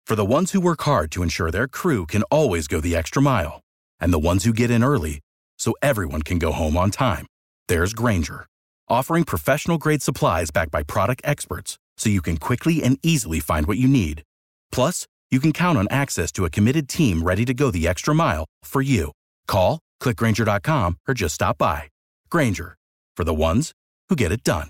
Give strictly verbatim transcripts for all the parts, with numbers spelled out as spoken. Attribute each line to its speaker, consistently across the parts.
Speaker 1: For the ones who work hard to ensure their crew can always go the extra mile, and the ones who get in early so everyone can go home on time, there's Grainger, offering professional-grade supplies backed by product experts so you can quickly and easily find what you need. Plus, you can count on access to a committed team ready to go the extra mile for you. Call, click Grainger dot com, or just stop by. Grainger, for the ones who get it done.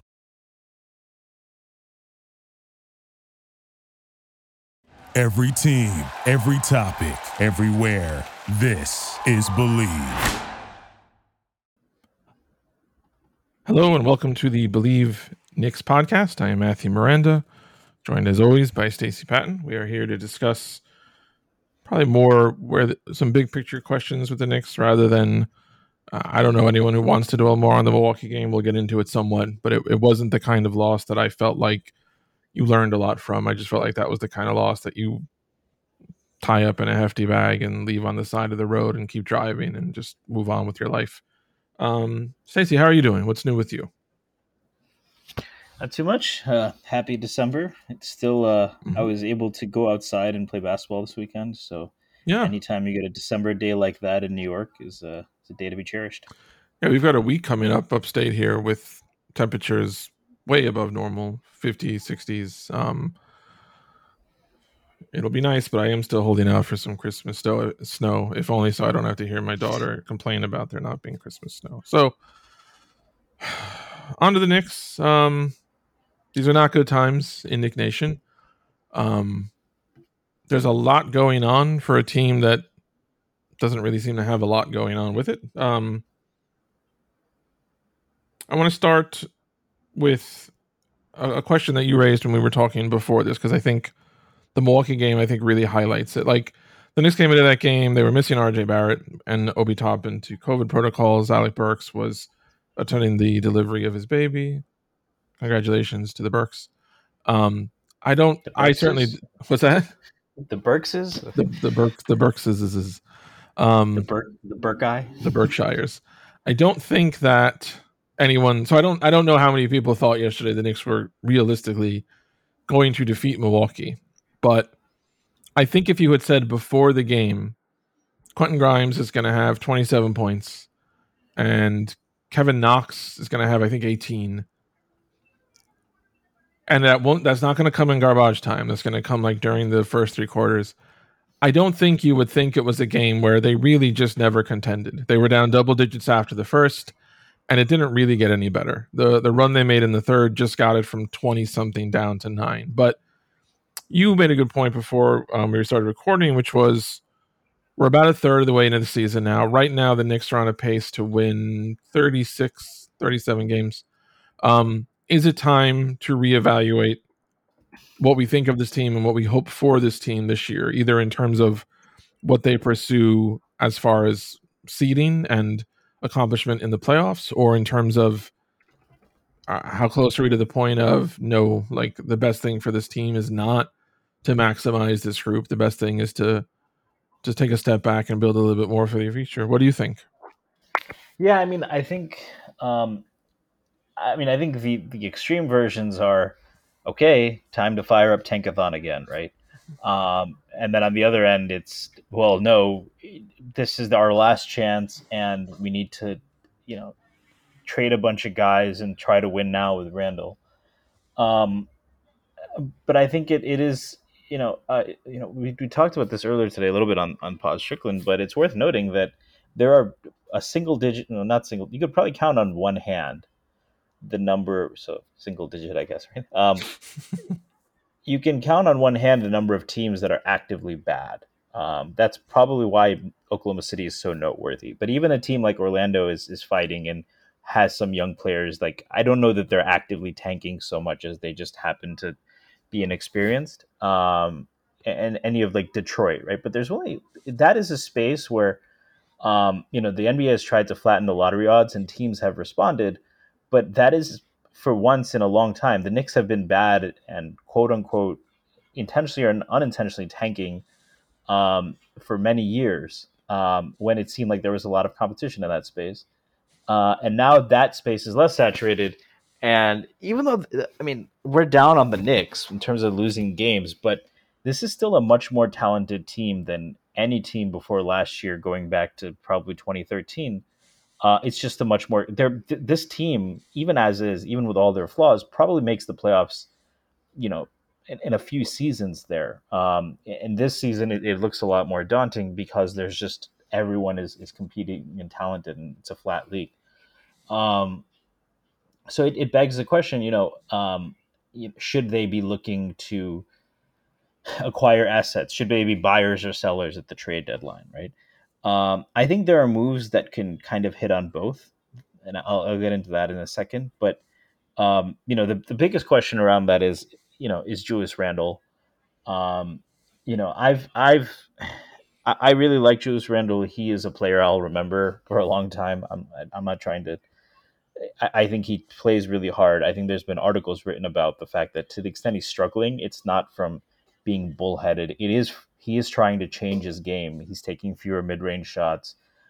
Speaker 2: Every team, every topic, everywhere. This is Believe.
Speaker 3: Hello and welcome to the Believe Knicks podcast. I am Matthew Miranda, joined as always by Stacey Patton. We are here to discuss probably more where the, some big picture questions with the Knicks rather than, uh, I don't know, anyone who wants to dwell more on the Milwaukee game. We'll get into it somewhat, but it, it wasn't the kind of loss that I felt like you learned a lot from. I just felt like that was the kind of loss that you tie up in a hefty bag and leave on the side of the road and keep driving and just move on with your life. Um, Stacey, how are you doing? What's new with you?
Speaker 4: Not too much. Uh, happy December. It's still, uh, mm-hmm. I was able to go outside and play basketball this weekend. So yeah, anytime you get a December day like that in New York is, uh, is a day to be cherished.
Speaker 3: Yeah, we've got a week coming up upstate here with temperatures way above normal, fifties, sixties. Um, it'll be nice, but I am still holding out for some Christmas sto- snow, if only so I don't have to hear my daughter complain about there not being Christmas snow. So, on to the Knicks. Um, these are not good times in Knick Nation. Um, there's a lot going on for a team that doesn't really seem to have a lot going on with it. Um, I want to start with a, a question that you raised when we were talking before this, because I think the Milwaukee game, I think, really highlights it. Like, the Knicks came into that game, they were missing R J Barrett and Obi Toppin to COVID protocols. Alec Burks was attending the delivery of his baby. Congratulations to the Burks. Um, I don't, I certainly, what's that?
Speaker 4: The Burkses?
Speaker 3: The, the Burks, the Burkses is, is um,
Speaker 4: the Burke, the Burke guy?
Speaker 3: The Berkshires. I don't think that anyone, so I don't, I don't know how many people thought yesterday the Knicks were realistically going to defeat Milwaukee. But I think if you had said before the game, Quentin Grimes is going to have twenty-seven points and Kevin Knox is going to have, I think, eighteen. And that won't, that's not going to come in garbage time. That's going to come like during the first three quarters. I don't think you would think it was a game where they really just never contended. They were down double digits after the first, and it didn't really get any better. The the run they made in the third just got it from twenty-something down to nine. But you made a good point before um, we started recording, which was we're about a third of the way into the season now. Right now, the Knicks are on a pace to win thirty-six, thirty-seven games. Um, is it time to reevaluate what we think of this team and what we hope for this team this year, either in terms of what they pursue as far as seeding and accomplishment in the playoffs, or in terms of uh, how close are we to the point of, no, like the best thing for this team is not to maximize this group. The best thing is to just take a step back and build a little bit more for the future. What do you think?
Speaker 4: Yeah, I mean, I think, um, I mean, I think the, the extreme versions are, okay, time to fire up Tankathon again, right? Um, and then on the other end, it's, well, no, this is our last chance, and we need to, you know, trade a bunch of guys and try to win now with Randall. Um, but I think it, it is, you know, uh, you know, we, we talked about this earlier today a little bit on, on Pause Strickland, but it's worth noting that there are a single digit, no, not single, you could probably count on one hand the number, so single digit, I guess, right? Um, you can count on one hand the number of teams that are actively bad. Um, that's probably why Oklahoma City is so noteworthy. But even a team like Orlando is is fighting and has some young players. Like, I don't know that they're actively tanking so much as they just happen to be inexperienced. Um, and any of like Detroit, right? But there's only, that is a space where, um, you know, the N B A has tried to flatten the lottery odds and teams have responded. But that is, for once in a long time, the Knicks have been bad and quote unquote intentionally or unintentionally tanking um, for many years um, when it seemed like there was a lot of competition in that space. Uh, and now that space is less saturated. And even though, I mean, we're down on the Knicks in terms of losing games, but this is still a much more talented team than any team before last year, going back to probably twenty thirteen. Uh, it's just a much more. They're, th- this team, even as is, even with all their flaws, probably makes the playoffs, you know, in, in a few seasons there. Um, and this season, it, it looks a lot more daunting because there's just everyone is, is competing and talented, and it's a flat league. Um, so it, it begs the question, you know, um, should they be looking to acquire assets? Should they be buyers or sellers at the trade deadline, right? Um, I think there are moves that can kind of hit on both, and I'll, I'll get into that in a second. But um, you know, the, the biggest question around that is, you know, is Julius Randle. Um, you know, I've I've I I really like Julius Randle. He is a player I'll remember for a long time. I'm I'm not trying to. I, I think he plays really hard. I think there's been articles written about the fact that to the extent he's struggling, it's not from being bullheaded. It is he is trying to change his game. He's taking fewer mid-range shots.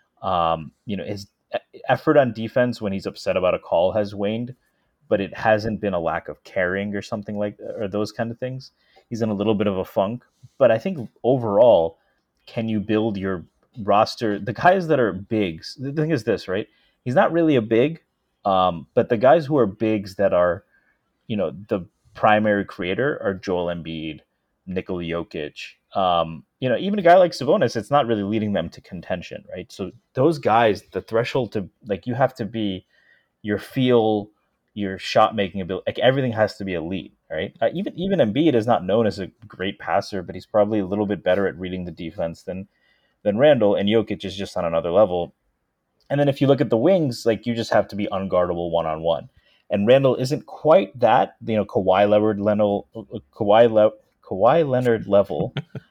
Speaker 4: Um, you know, his effort on defense when he's upset about a call has waned, but it hasn't been a lack of caring or something like or those kind of things. He's in a little bit of a funk, but I think overall, can you build your roster? The guys that are bigs, the thing is this, right? He's not really a big, um, but the guys who are bigs that are, you know, the primary creator are Joel Embiid, Nikola Jokic. Um, you know, even a guy like Sabonis, it's not really leading them to contention, right? So those guys, the threshold to like, you have to be your feel, your shot making ability, like everything has to be elite, right? Uh, even even Embiid is not known as a great passer, but he's probably a little bit better at reading the defense than than Randle, and Jokic is just on another level. And then if you look at the wings, like you just have to be unguardable one on one. And Randle isn't quite that, you know, Kawhi Leonard, Leonard, Kawhi, Le- Kawhi Leonard level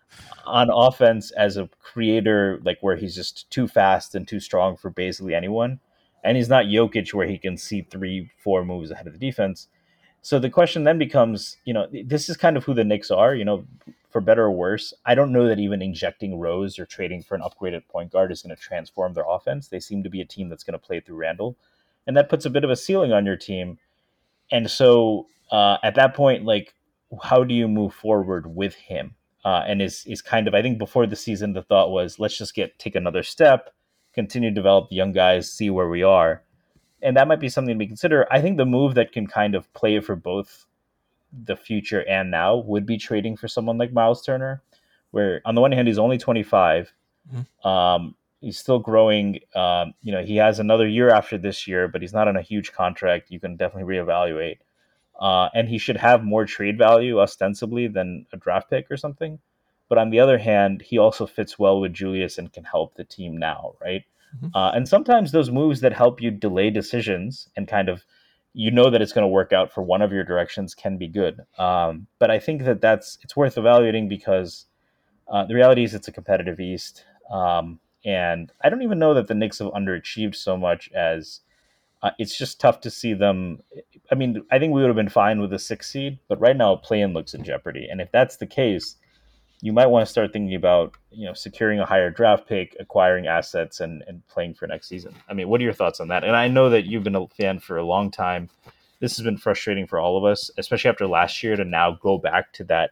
Speaker 4: on offense as a creator, like where he's just too fast and too strong for basically anyone. And he's not Jokic where he can see three, four moves ahead of the defense. So the question then becomes, you know, this is kind of who the Knicks are, you know, for better or worse. I don't know that even injecting Rose or trading for an upgraded point guard is going to transform their offense. They seem to be a team that's going to play through Randle. And that puts a bit of a ceiling on your team. And so uh, at that point, like, how do you move forward with him? Uh, and is is kind of, I think before the season, the thought was, let's just get take another step, continue to develop the young guys, see where we are. And that might be something to be considered. I think the move that can kind of play for both the future and now would be trading for someone like Miles Turner, where on the one hand, he's only twenty-five. Mm-hmm. Um, he's still growing. Um, you know, he has another year after this year, but he's not on a huge contract. You can definitely reevaluate. Uh, and he should have more trade value ostensibly than a draft pick or something. But on the other hand, he also fits well with Julius and can help the team now, right? Mm-hmm. Uh, and sometimes those moves that help you delay decisions and kind of, you know that it's going to work out for one of your directions can be good. Um, but I think that that's, it's worth evaluating because uh, the reality is it's a competitive East. Um, and I don't even know that the Knicks have underachieved so much as uh, it's just tough to see them. I mean, I think we would have been fine with a six seed, but right now play-in looks in jeopardy. And if that's the case, you might want to start thinking about, you know, securing a higher draft pick, acquiring assets, and, and playing for next season. I mean, what are your thoughts on that? And I know that you've been a fan for a long time. This has been frustrating for all of us, especially after last year, to now go back to that,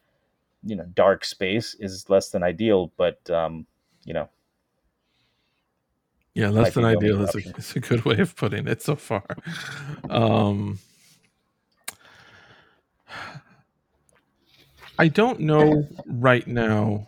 Speaker 4: you know, dark space is less than ideal, but, um, you know.
Speaker 3: Yeah, less than ideal is a, is a good way of putting it so far. Um, I don't know right now.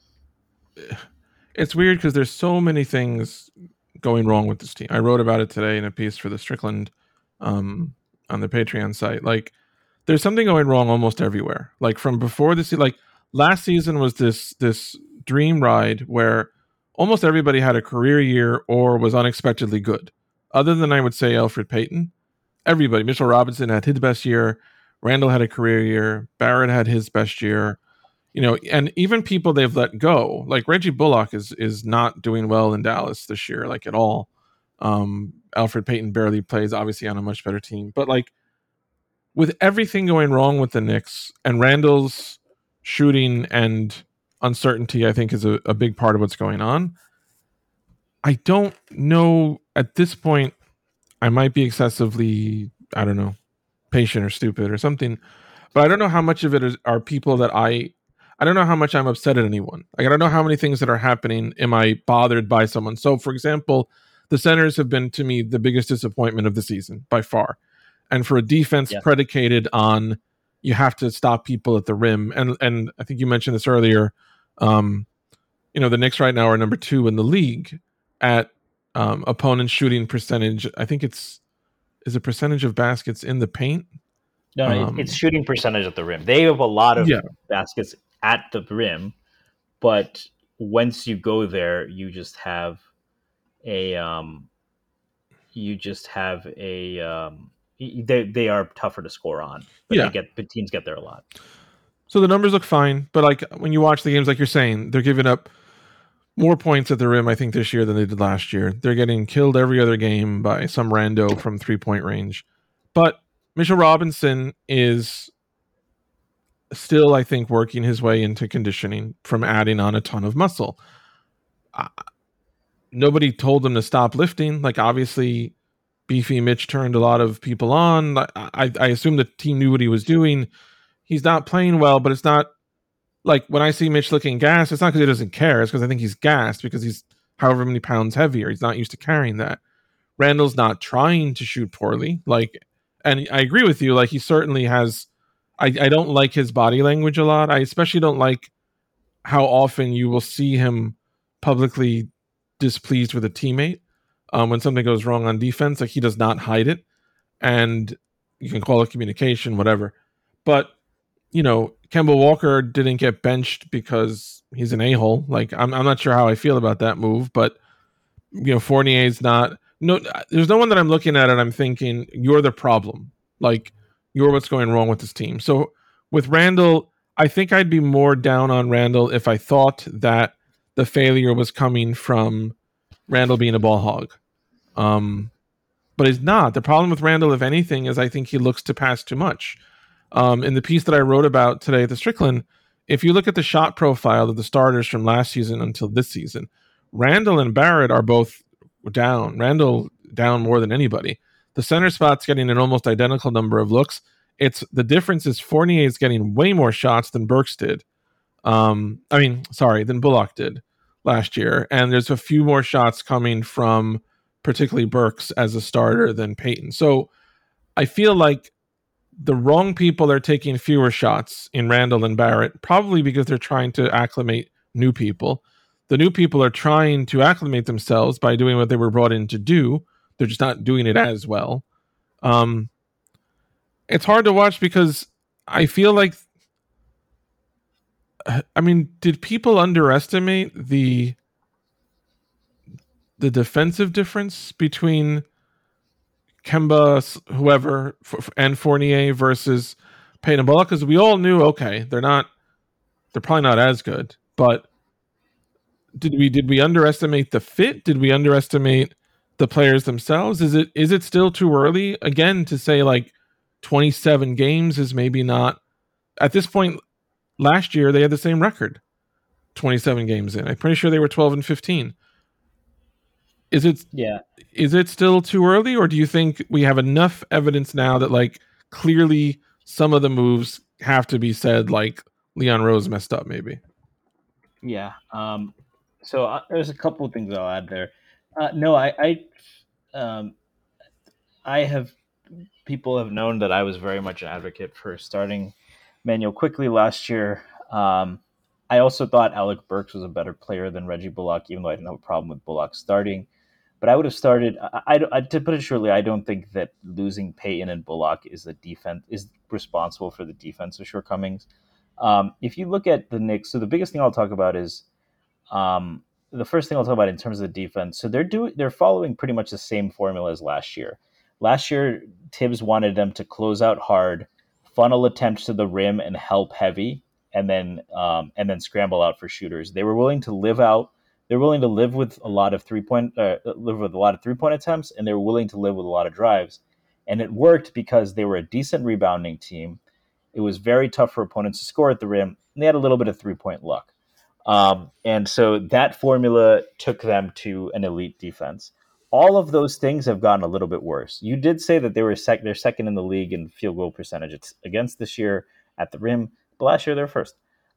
Speaker 3: It's weird because there's so many things going wrong with this team. I wrote about it today in a piece for the Strickland um, on the Patreon site. Like, there's something going wrong almost everywhere. Like from before this, like last season was this this dream ride where almost everybody had a career year or was unexpectedly good. Other than, I would say, Elfrid Payton, everybody. Mitchell Robinson had his best year. Randle had a career year. Barrett had his best year. You know, and even people they've let go, like Reggie Bullock is is not doing well in Dallas this year, like at all. Um, Elfrid Payton barely plays, obviously on a much better team. But like with everything going wrong with the Knicks and Randle's shooting and uncertainty, I think is a, a big part of what's going on. I don't know at this point. I might be excessively, I don't know, patient or stupid or something, but I don't know how much of it is, are people that I, I don't know how much I'm upset at anyone. Like, I don't know how many things that are happening am I bothered by someone. So, for example, the centers have been, to me, the biggest disappointment of the season by far. And for a defense
Speaker 4: Yeah.
Speaker 3: predicated on you have to stop people at the rim, and and I think you mentioned this earlier, um, you know, the Knicks right now are number two in the league at um, opponent shooting percentage. I think it's, is a percentage of baskets in the paint.
Speaker 4: No, no,
Speaker 3: Um,
Speaker 4: it's shooting percentage at the rim. They have a lot of
Speaker 3: Yeah.
Speaker 4: baskets at the rim, but once you go there, you just have a um, you just have a um, y- they they are tougher to score on, but
Speaker 3: Yeah.
Speaker 4: they get the teams get there a lot.
Speaker 3: So the numbers look fine, but like when you watch the games, like you're saying, they're giving up more points at the rim, I think, this year than they did last year. They're getting killed every other game by some rando from three point range. But Mitchell Robinson is still, I think, working his way into conditioning from adding on a ton of muscle. Uh, nobody told him to stop lifting. Like, obviously, Beefy Mitch turned a lot of people on. I, I, I assume the team knew what he was doing. He's not playing well, but it's not like when I see Mitch looking gassed, it's not because he doesn't care. It's because I think he's gassed because he's however many pounds heavier. He's not used to carrying that. Randall's not trying to shoot poorly. Like, and I agree with you. Like, he certainly has. I, I don't like his body language a lot. I especially don't like how often you will see him publicly displeased with a teammate um, when something goes wrong on defense. Like, he does not hide it, and you can call it communication, whatever. But you know, Kemba Walker didn't get benched because he's an a-hole. Like, I'm I'm not sure how I feel about that move, but you know, Fournier's not. No, there's no one that I'm looking at and I'm thinking you're the problem. Like, you're what's going wrong with this team. So with Randall, I think I'd be more down on Randall if I thought that the failure was coming from Randall being a ball hog. Um, but he's not. The problem with Randall, if anything, is I think he looks to pass too much. Um, in the piece that I wrote about today at the Strickland, if you look at the shot profile of the starters from last season until this season, Randall and Barrett are both down. Randall down more than anybody. The center spot's getting an almost identical number of looks. It's the difference is Fournier is getting way more shots than Burks did. Um, I mean, sorry, than Bullock did last year. And there's a few more shots coming from particularly Burks as a starter than Peyton. So I feel like the wrong people are taking fewer shots in Randall and Barrett, probably because they're trying to acclimate new people. The new people are trying to acclimate themselves by doing what they were brought in to do. They're just not doing it as well. Um, it's hard to watch because I feel like, I mean, did people underestimate the the defensive difference between Kemba, whoever, and Fournier versus Peyton and Bullock? Because we all knew, okay, they're not, they're probably not as good. But did we did we underestimate the fit? Did we underestimate the players themselves? Is it is it still too early again to say like twenty-seven games is maybe not at this point? Last year they had the same record, twenty-seven games in. I'm pretty sure they were twelve and fifteen. Is it
Speaker 4: Yeah.
Speaker 3: Is it still too early, or do you think we have enough evidence now that like clearly some of the moves have to be said, like Leon Rose messed up maybe?
Speaker 4: Yeah. Um, so uh, there's a couple of things I'll add there. Uh, no, I, I, um, I have people have known that I was very much an advocate for starting Manuel Quickley last year. Um, I also thought Alec Burks was a better player than Reggie Bullock, even though I didn't have a problem with Bullock starting. But I would have started. I, I, I, to put it shortly, I don't think that losing Peyton and Bullock is the defense is responsible for the defensive shortcomings. Um, if you look at the Knicks, so the biggest thing I'll talk about is um, the first thing I'll talk about in terms of the defense. So they're doing they're following pretty much the same formula as last year. Last year, Tibbs wanted them to close out hard, funnel attempts to the rim, and help heavy, and then um, and then scramble out for shooters. They were willing to live out. They're willing to live with a lot of three point, uh, live with a lot of three point attempts, and they're willing to live with a lot of drives. And it worked because they were a decent rebounding team. It was very tough for opponents to score at the rim, and they had a little bit of three point luck. Um, and so that formula took them to an elite defense. All of those things have gotten a little bit worse. You did say that they were sec- they're second in the league in field goal percentage against this year at the rim, but last year they're first.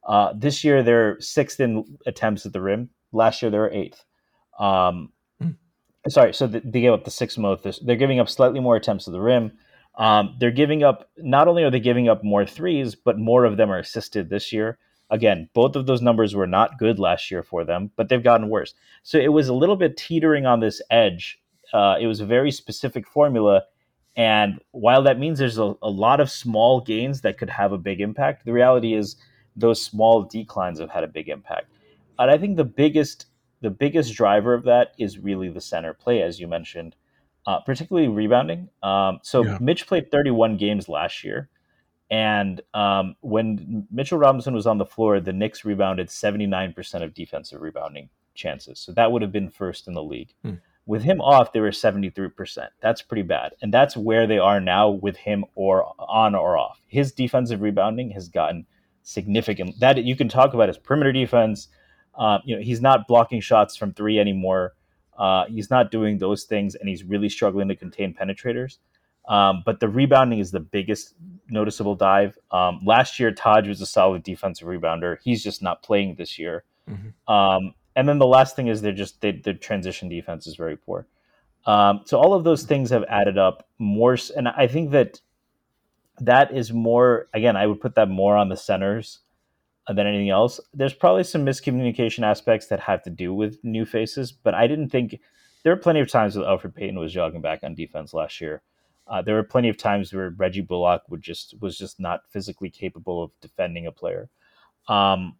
Speaker 4: Uh, this year they're sixth in attempts at the rim. Last year they were eighth. Um,
Speaker 3: Mm.
Speaker 4: Sorry, so they gave up the sixth most. They're giving up slightly more attempts at the rim. Um, they're giving up. Not only are they giving up more threes, but more of them are assisted this year. Again, both of those numbers were not good last year for them, but they've gotten worse. So it was a little bit teetering on this edge. Uh, it was a very specific formula. And while that means there's a, a lot of small gains that could have a big impact, the reality is those small declines have had a big impact. And I think the biggest the biggest driver of that is really the center play, as you mentioned, uh, particularly rebounding. Um, so
Speaker 3: Yeah.
Speaker 4: Mitch played thirty-one games last year. And um, when Mitchell Robinson was on the floor, the Knicks rebounded seventy-nine percent of defensive rebounding chances. So that would have been first in the league.
Speaker 3: Hmm.
Speaker 4: With him off, they were seventy-three percent. That's pretty bad. And that's where they are now with him or on or off. His defensive rebounding has gotten significant. That you can talk about his perimeter defense. Uh, you know, he's not blocking shots from three anymore. Uh, he's not doing those things, and he's really struggling to contain penetrators. Um, but the rebounding is the biggest noticeable dive. Um, last year, Taj was a solid defensive rebounder. He's just not playing this year.
Speaker 3: Mm-hmm.
Speaker 4: Um, and then the last thing is they're just they, their transition defense is very poor. Um, so all of those things have added up more, and I think that that is more. Again, I would put that more on the centers than anything else. There's probably some miscommunication aspects that have to do with new faces, but I didn't think there were plenty of times that Elfrid Payton was jogging back on defense last year. Uh, there were plenty of times where Reggie Bullock would just was just not physically capable of defending a player. Um,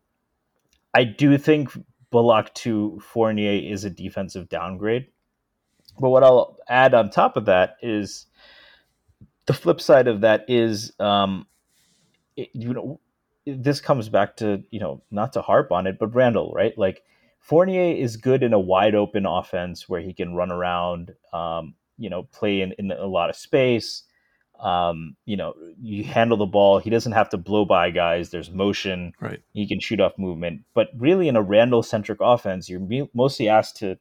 Speaker 4: I do think Bullock to Fournier is a defensive downgrade, but what I'll add on top of that is the flip side of that is um, it, you know. This comes back to, you know, not to harp on it, but Randall, right? Like Fournier is good in a wide open offense where he can run around, um, you know, play in, in a lot of space. Um, you know, you handle the ball. He doesn't have to blow by guys. There's motion.
Speaker 3: Right.
Speaker 4: He can shoot off movement. But really in a Randall centric offense, you're mostly asked to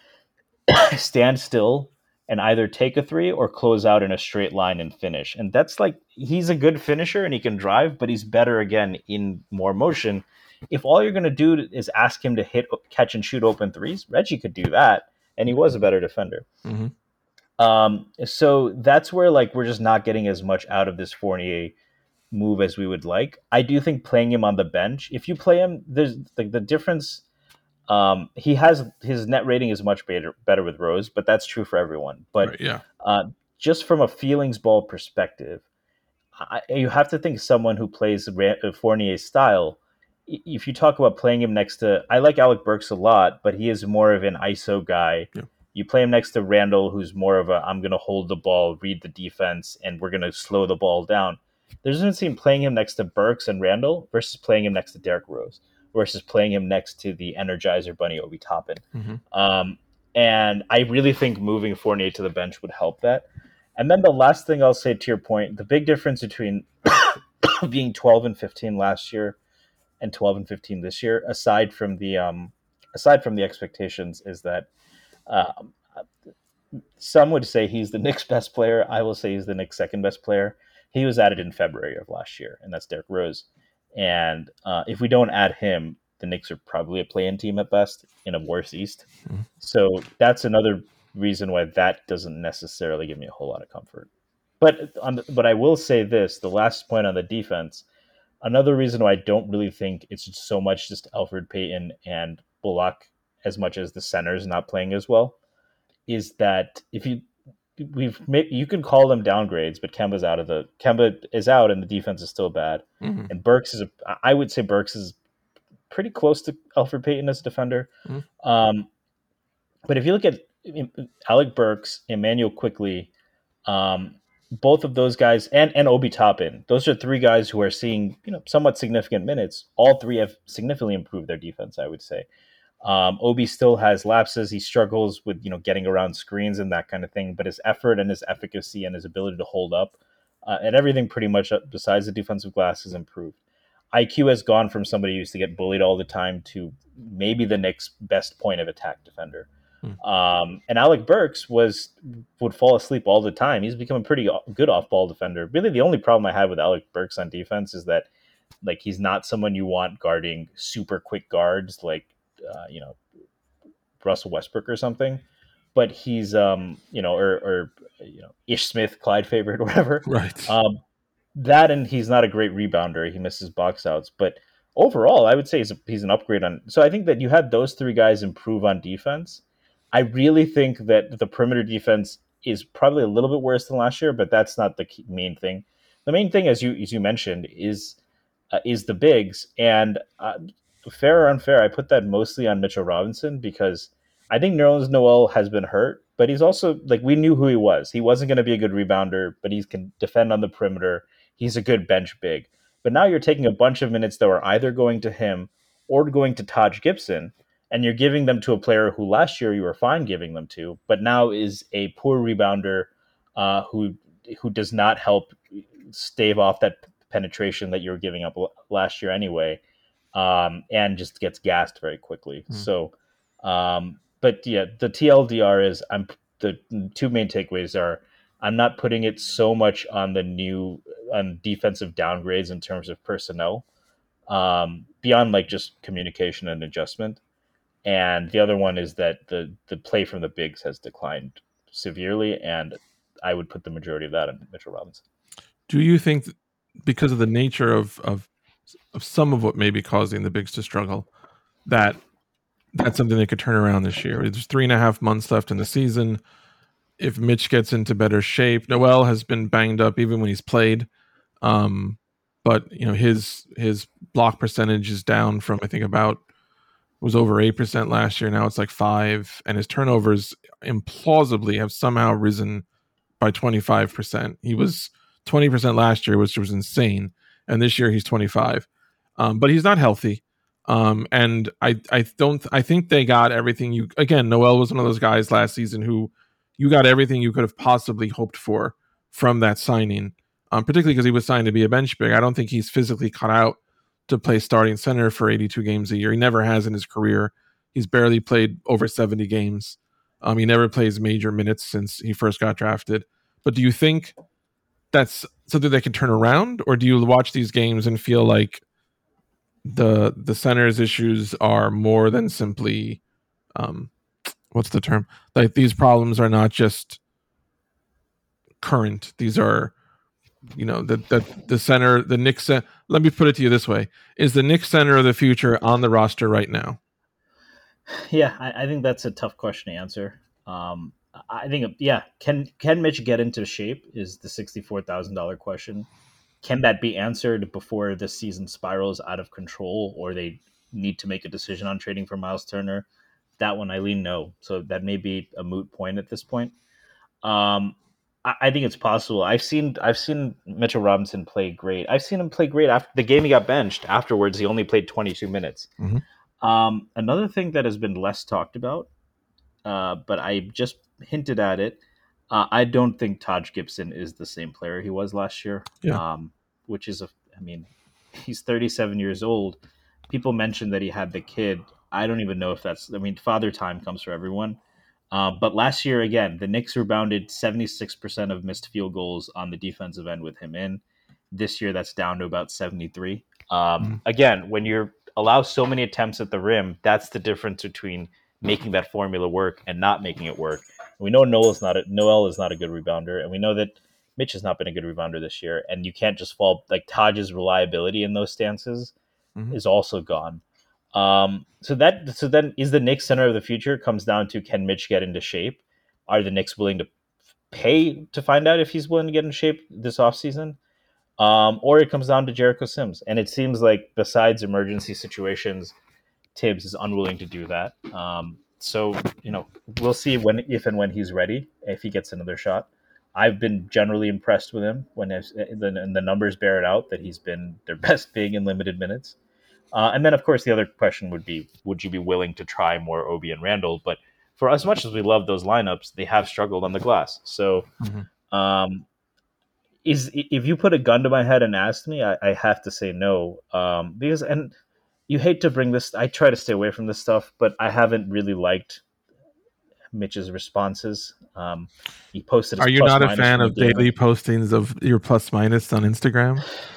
Speaker 4: stand still and either take a three or close out in a straight line and finish. And that's like, he's a good finisher and he can drive, but he's better again in more motion. If all you're going to do is ask him to hit, catch and shoot open threes, Reggie could do that. And he was a better defender.
Speaker 3: Mm-hmm.
Speaker 4: Um, so that's where like, we're just not getting as much out of this Fournier move as we would like. I do think playing him on the bench, if you play him, there's like the difference. Um, he has his net rating is much better better with Rose, but that's true for everyone. But
Speaker 3: right, yeah.
Speaker 4: uh, just from a feelings ball perspective, I, you have to think someone who plays Fournier's style. If you talk about playing him next to, I like Alec Burks a lot, but he is more of an I S O guy.
Speaker 3: Yeah.
Speaker 4: You play him next to Randall, who's more of a I'm going to hold the ball, read the defense, and we're going to slow the ball down. There's a difference between playing him next to Burks and Randall versus playing him next to Derrick Rose, versus playing him next to the Energizer Bunny Obi Toppin.
Speaker 3: Mm-hmm.
Speaker 4: Um, and I really think moving Fournier to the bench would help that. And then the last thing I'll say to your point, the big difference between being twelve and fifteen last year and twelve and fifteen this year, aside from the um, aside from the expectations, is that um, some would say he's the Knicks' best player. I will say he's the Knicks' second best player. He was added in February of last year, and that's Derrick Rose. And uh, if we don't add him, the Knicks are probably a play-in team at best in a worse East.
Speaker 3: Mm-hmm.
Speaker 4: So that's another reason why that doesn't necessarily give me a whole lot of comfort. But on the, but I will say this, the last point on the defense, another reason why I don't really think it's so much just Elfrid Payton and Bullock as much as the centers not playing as well, is that if you we've made, you can call them downgrades, but Kemba's out of the Kemba is out and the defense is still bad.
Speaker 3: Mm-hmm.
Speaker 4: And Burks is a, I would say Burks is pretty close to Elfrid Payton as a defender.
Speaker 3: Mm-hmm.
Speaker 4: Um, but if you look at Alec Burks, Emmanuel Quickley, um, both of those guys, and, and Obi Toppin, those are three guys who are seeing, you know, somewhat significant minutes. All three have significantly improved their defense, I would say. Um, Obi still has lapses. He struggles with, you know, getting around screens and that kind of thing, but his effort and his efficacy and his ability to hold up uh, and everything pretty much besides the defensive glass has improved. I Q has gone from somebody who used to get bullied all the time to maybe the Knicks' best point of attack defender. Hmm. Um, and Alec Burks was would fall asleep all the time. He's become a pretty good off-ball defender. Really, the only problem I had with Alec Burks on defense is that Like he's not someone you want guarding super quick guards like uh, you know Russell Westbrook or something. But he's um you know or or you know Ish Smith, Clyde favorite, or whatever.
Speaker 3: Right.
Speaker 4: Um, that and he's not a great rebounder. He misses box outs, but overall, I would say he's, a, he's an upgrade on. So I think that you had those three guys improve on defense. I really think that the perimeter defense is probably a little bit worse than last year, but that's not the key, main thing. The main thing, as you as you mentioned, is uh, is the bigs. And uh, fair or unfair, I put that mostly on Mitchell Robinson because I think Nerlens Noel has been hurt, but he's also like we knew who he was. He wasn't going to be a good rebounder, but he can defend on the perimeter. He's a good bench big. But now you're taking a bunch of minutes that were either going to him or going to Taj Gibson, and you're giving them to a player who last year you were fine giving them to, but now is a poor rebounder uh, who who does not help stave off that penetration that you were giving up last year anyway, um, and just gets gassed very quickly. Mm. So, um, but yeah, the T L D R is I'm the two main takeaways are I'm not putting it so much on the new on defensive downgrades in terms of personnel, um, beyond like just communication and adjustment. And the other one is that the the play from the bigs has declined severely, and I would put the majority of that on Mitchell Robinson.
Speaker 3: Do you think, because of the nature of of of some of what may be causing the bigs to struggle, that that's something they could turn around this year? There's three and a half months left in the season. If Mitch gets into better shape, Noel has been banged up even when he's played, um, but you know his his block percentage is down from I think about was over eight percent last year. Now it's like five, and his turnovers implausibly have somehow risen by twenty-five percent. He was twenty percent last year, which was insane, and this year he's twenty-five. Um, but he's not healthy, um, and I I don't I think they got everything you. Again, Noel was one of those guys last season who you got everything you could have possibly hoped for from that signing, um, particularly because he was signed to be a bench big. I don't think he's physically cut out to play starting center for eighty-two games a year. He never has in his career. He's barely played over seventy games. Um, he never plays major minutes since he first got drafted. But do you think that's something they can turn around, or do you watch these games and feel like the the center's issues are more than simply um, what's the term? Like these problems are not just current. These are, you know, that that the center, the Knicks. Uh, let me put it to you this way: is the Knicks center of the future on the roster right now?
Speaker 4: Yeah, I, I think that's a tough question to answer. Um, I think, yeah, can can Mitch get into shape is the sixty-four thousand dollars question. Can that be answered before this season spirals out of control, or they need to make a decision on trading for Miles Turner? That one, I lean no. So that may be a moot point at this point. Um, I, I think it's possible. I've seen I've seen Mitchell Robinson play great. I've seen him play great after the game he got benched. Afterwards, he only played twenty-two minutes. Mm-hmm. Um, another thing that has been less talked about, uh, but I just hinted at it. Uh, I don't think Taj Gibson is the same player he was last year. Yeah. Um, which is a, I mean, he's thirty-seven years old. People mentioned that he had the kid. I don't even know if that's, I mean, father time comes for everyone. Uh, but last year, again, the Knicks rebounded seventy-six percent of missed field goals on the defensive end with him in. This year, that's down to about seventy-three. Um, mm-hmm. Again, when you allow so many attempts at the rim, that's the difference between making that formula work and not making it work. We know Noel is not a, Noel is not a good rebounder, and we know that Mitch has not been a good rebounder this year. And you can't just fall like Taj's reliability in those stances mm-hmm. is also gone. Um, so that so then is the Knicks center of the future comes down to, can Mitch get into shape? Are the Knicks willing to pay to find out if he's willing to get in shape this offseason? Um, or it comes down to Jericho Sims. And it seems like besides emergency situations, Tibbs is unwilling to do that. Um, so, you know, we'll see when, if and when he's ready, if he gets another shot. I've been generally impressed with him when and the numbers bear it out that he's been their best big in limited minutes. Uh, and then, of course, the other question would be, would you be willing to try more Obi and Randall? But for as much as we love those lineups, they have struggled on the glass. So mm-hmm. um, is if you put a gun to my head and asked me, I, I have to say no. Um, because, and you hate to bring this, I try to stay away from this stuff, but I haven't really liked Mitch's responses. Um, he posted his
Speaker 3: Are you
Speaker 4: plus
Speaker 3: not a
Speaker 4: minus
Speaker 3: fan of
Speaker 4: game.
Speaker 3: daily postings of your plus minus on Instagram?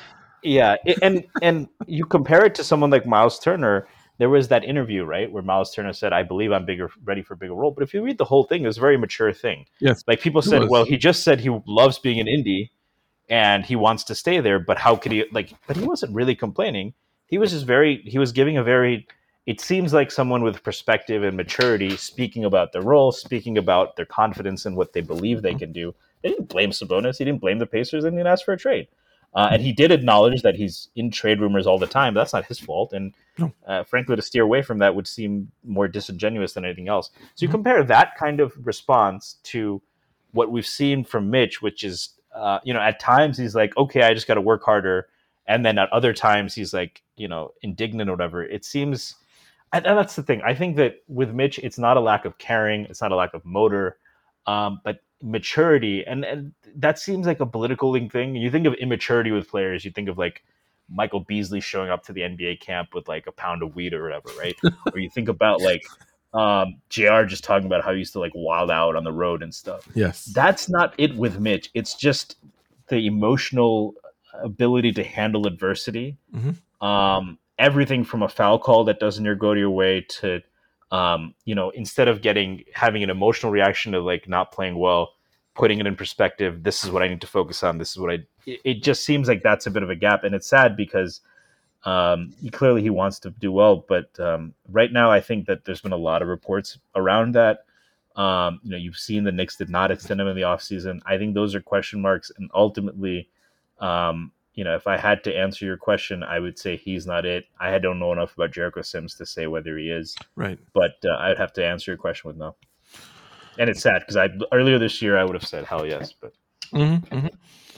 Speaker 4: Yeah, it, and and you compare it to someone like Miles Turner. There was that interview, right, where Miles Turner said, "I believe I'm bigger, ready for a bigger role." But if you read the whole thing, it was a very mature thing.
Speaker 3: Yes,
Speaker 4: Like people
Speaker 3: it
Speaker 4: said, "Well,
Speaker 3: was.
Speaker 4: he just said he loves being in Indy and he wants to stay there, but how could he like?" But he wasn't really complaining. He was just very. He was giving a very. It seems like someone with perspective and maturity speaking about their role, speaking about their confidence in what they believe they can do. They didn't blame Sabonis. He didn't blame the Pacers. They didn't ask for a trade. Uh, and he did acknowledge that he's in trade rumors all the time. That's not his fault. And
Speaker 3: No.
Speaker 4: uh, frankly, to steer away from that would seem more disingenuous than anything else. So you
Speaker 3: Mhm.
Speaker 4: compare that kind of response to what we've seen from Mitch, which is, uh, you know, at times he's like, okay, I just got to work harder. And then at other times he's like, you know, indignant or whatever. It seems, and that's the thing. I think that with Mitch, it's not a lack of caring. It's not a lack of motor, um, but maturity. And, and that seems like a political thing. You think of immaturity with players, you think of like Michael Beasley showing up to the N B A camp with like a pound of weed or whatever, right? Or you think about like um, J R just talking about how he used to like wild out on the road and stuff.
Speaker 3: Yes.
Speaker 4: That's not it with Mitch. It's just the emotional ability to handle adversity.
Speaker 3: Mm-hmm.
Speaker 4: Um, everything from a foul call that doesn't go to your way to, um, you know, instead of getting having an emotional reaction to like not playing well, putting it in perspective. This is what I need to focus on. This is what I. It, it just seems like that's a bit of a gap, and it's sad because um, he, clearly he wants to do well, but um, right now I think that there's been a lot of reports around that. Um, you know, you've seen the Knicks did not extend him in the offseason. I think those are question marks, and ultimately, um, you know, if I had to answer your question, I would say he's not it. I don't know enough about Jericho Sims to say whether he is,
Speaker 3: Right.
Speaker 4: but uh, I would have to answer your question with no. And it's sad because I earlier this year I would have said hell yes, but
Speaker 3: Mm-hmm. Mm-hmm.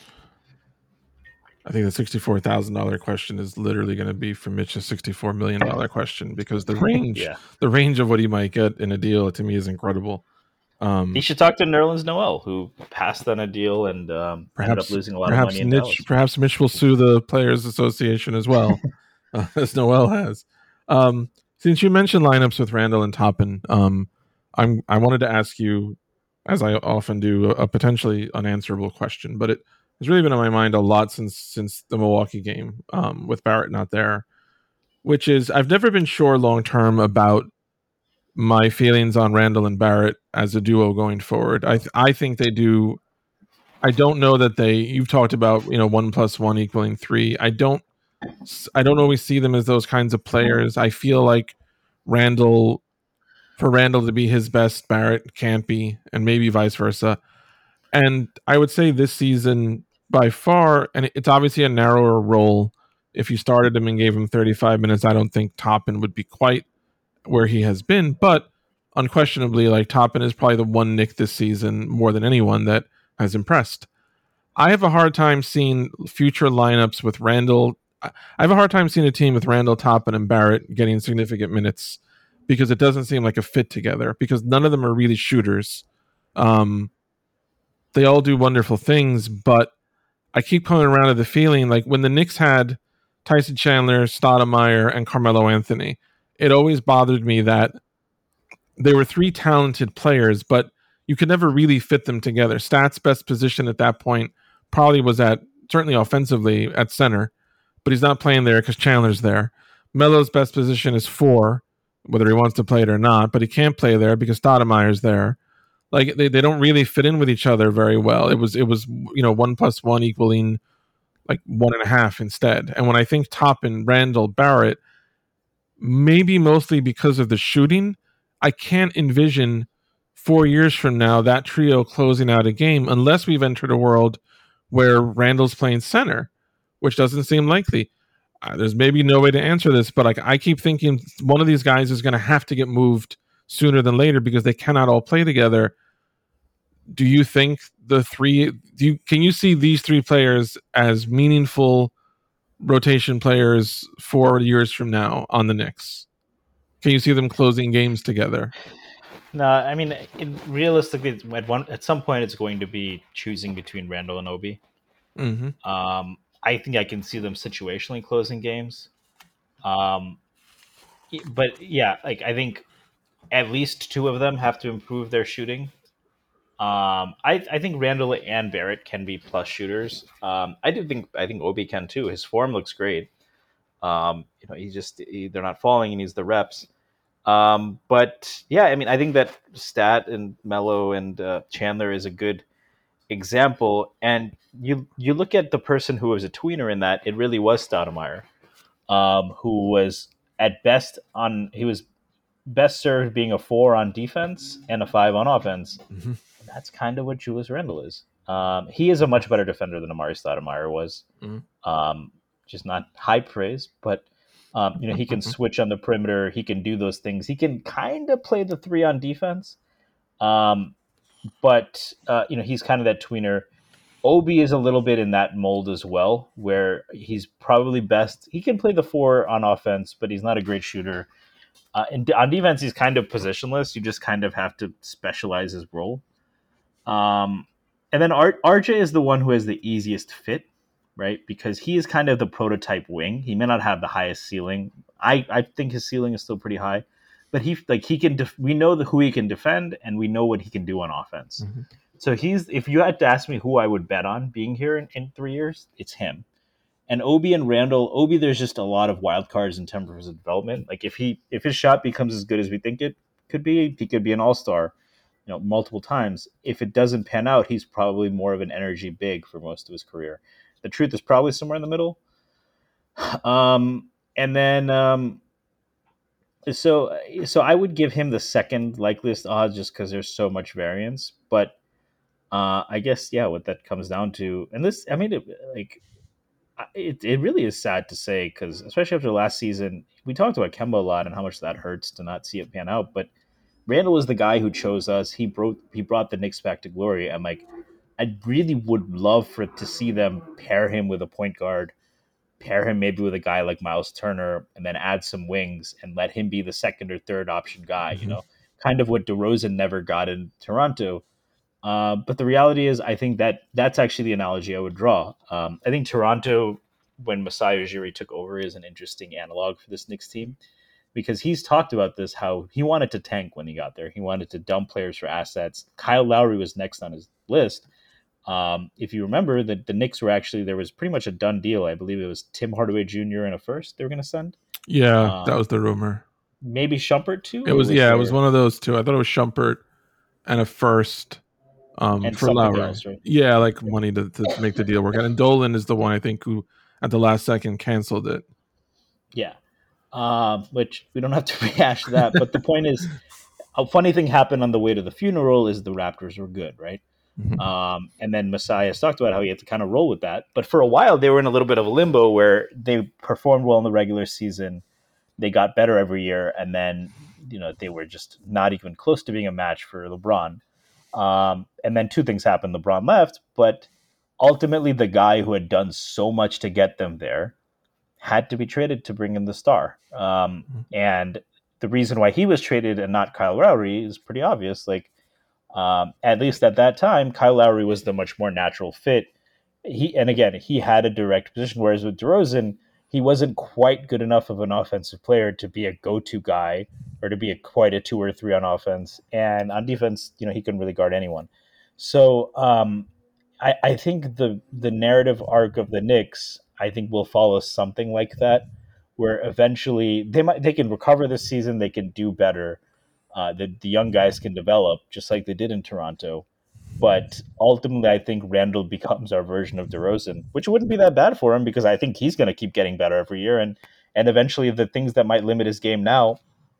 Speaker 3: I think the sixty-four thousand dollar question is literally going to be for Mitch a sixty-four million dollar question because the range,
Speaker 4: yeah,
Speaker 3: the range of what he might get in a deal to me is incredible. Um,
Speaker 4: he should talk to Nerlens Noel, who passed on a deal and um, ended up
Speaker 3: perhaps,
Speaker 4: losing a lot of
Speaker 3: perhaps
Speaker 4: money in
Speaker 3: Mitch,
Speaker 4: Dallas.
Speaker 3: perhaps Mitch will sue the Players Association as well, uh, as Noel has. Um, since you mentioned lineups with Randall and Toppin, um, I'm I wanted to ask you, as I often do, a, a potentially unanswerable question, but it has really been on my mind a lot since since the Milwaukee game, um, with Barrett not there, which is I've never been sure long term about my feelings on Randall and Barrett as a duo going forward. I th- I think they do. I don't know that they. You've talked about you know one plus one equaling three. I don't. I don't always see them as those kinds of players. I feel like Randall, for Randall to be his best, Barrett can't be, and maybe vice versa. And I would say this season, by far, and it's obviously a narrower role. If you started him and gave him thirty-five minutes, I don't think Toppin would be quite where he has been. But unquestionably, like Toppin is probably the one Knick this season more than anyone that has impressed. I have a hard time seeing future lineups with Randall. I have a hard time seeing a team with Randall, Toppin, and Barrett getting significant minutes because it doesn't seem like a fit together because none of them are really shooters. Um, they all do wonderful things, but I keep coming around to the feeling like when the Knicks had Tyson Chandler, Stoudemire, and Carmelo Anthony, it always bothered me that they were three talented players, but you could never really fit them together. Stats' best position at that point probably was at, certainly offensively, at center, but he's not playing there because Chandler's there. Melo's best position is four, whether he wants to play it or not, but he can't play there because Stoudemire's there. Like they, they don't really fit in with each other very well. It was it was you know one plus one equaling like one and a half instead. And when I think Toppin, Randall, Barrett, maybe mostly because of the shooting, I can't envision four years from now that trio closing out a game unless we've entered a world where Randall's playing center, which doesn't seem likely. Uh, there's maybe no way to answer this, but like I keep thinking one of these guys is going to have to get moved sooner than later because they cannot all play together. Do you think the three? Do you can you see these three players as meaningful rotation players four years from now on the Knicks? Can you see them closing games together?
Speaker 4: No, I mean, it, realistically, at one at some point, it's going to be choosing between Randall and Obi.
Speaker 3: Mm-hmm.
Speaker 4: Um, I think I can see them situationally closing games. Um, but yeah, like I think at least two of them have to improve their shooting. Um, I, I think Randall and Barrett can be plus shooters. Um, I do think I think Obi can too. His form looks great. Um, you know, he just he, they're not falling. He needs the reps. Um, but yeah, I mean, I think that Stat and Mello and uh, Chandler is a good example. And you you look at the person who was a tweener in that, it really was Stoudemire, um, who was at best on he was best served being a four on defense and a five on offense.
Speaker 3: Mm-hmm.
Speaker 4: And that's kind of what Julius Randle is. Um, he is a much better defender than Amari Stoudemire was.
Speaker 3: Mm-hmm.
Speaker 4: Um, just not high praise, but um, you know, he can switch on the perimeter. He can do those things. He can kind of play the three on defense. Um, but uh, you know, he's kind of that tweener. Obi is a little bit in that mold as well, where he's probably best. He can play the four on offense, but he's not a great shooter. Uh, and on defense, he's kind of positionless. You just kind of have to specialize his role. Um, and then R- RJ is the one who has the easiest fit, right? Because he is kind of the prototype wing. He may not have the highest ceiling. I, I think his ceiling is still pretty high, but he like he can. Def- we know the, who he can defend, and we know what he can do on offense.
Speaker 3: Mm-hmm.
Speaker 4: So he's. If you had to ask me who I would bet on being here in, in three years, it's him. And Obi and Randall, Obi, there's just a lot of wild cards in terms of his development. Like if he if his shot becomes as good as we think it could be, he could be an all-star, you know, multiple times. If it doesn't pan out, he's probably more of an energy big for most of his career. The truth is probably somewhere in the middle. Um, and then um, so so I would give him the second likeliest odds just because there's so much variance. But uh, I guess yeah, what that comes down to, and this, I mean, it, like. It it really is sad to say because especially after last season, we talked about Kemba a lot and how much that hurts to not see it pan out. But Randall was the guy who chose us. He brought he brought the Knicks back to glory. And like, I really would love for to see them pair him with a point guard, pair him maybe with a guy like Miles Turner, and then add some wings and let him be the second or third option guy. Mm-hmm. You know, kind of what DeRozan never got in Toronto. Uh, but the reality is, I think that that's actually the analogy I would draw. Um, I think Toronto, when Masai Ujiri took over, is an interesting analog for this Knicks team because he's talked about this, how he wanted to tank when he got there. He wanted to dump players for assets. Kyle Lowry was next on his list. Um, if you remember, the, the Knicks were actually, there was pretty much a done deal. I believe it was Tim Hardaway Junior and a first they were going to send.
Speaker 3: Yeah, um, that was the rumor.
Speaker 4: Maybe Shumpert too?
Speaker 3: It was, was yeah, there... it was one of those two. I thought it was Shumpert and a first. Um,
Speaker 4: and
Speaker 3: for Lowry,
Speaker 4: else, right?
Speaker 3: yeah, like money to, to make the deal work. And Dolan is the one I think who, at the last second, canceled it.
Speaker 4: Yeah, um, which we don't have to rehash that. But the point is, a funny thing happened on the way to the funeral is the Raptors were good, right? Mm-hmm. Um, and then Masai has talked about how he had to kind of roll with that. But for a while, they were in a little bit of a limbo where they performed well in the regular season, they got better every year, and then you know they were just not even close to being a match for LeBron. Um, and then two things happened. LeBron left, but ultimately the guy who had done so much to get them there had to be traded to bring in the star. Um, and the reason why he was traded and not Kyle Lowry is pretty obvious. Like, um, at least at that time, Kyle Lowry was the much more natural fit. He, and again, he had a direct position, whereas with DeRozan, he wasn't quite good enough of an offensive player to be a go-to guy or to be a, quite a two or three on offense. And on defense, you know, he couldn't really guard anyone. So um, I, I think the the narrative arc of the Knicks, I think, will follow something like that, where eventually they might they can recover this season, they can do better. Uh, the, the young guys can develop just like they did in Toronto. But ultimately, I think Randall becomes our version of DeRozan, which wouldn't be that bad for him because I think he's going to keep getting better every year. And and eventually the things that might limit his game now,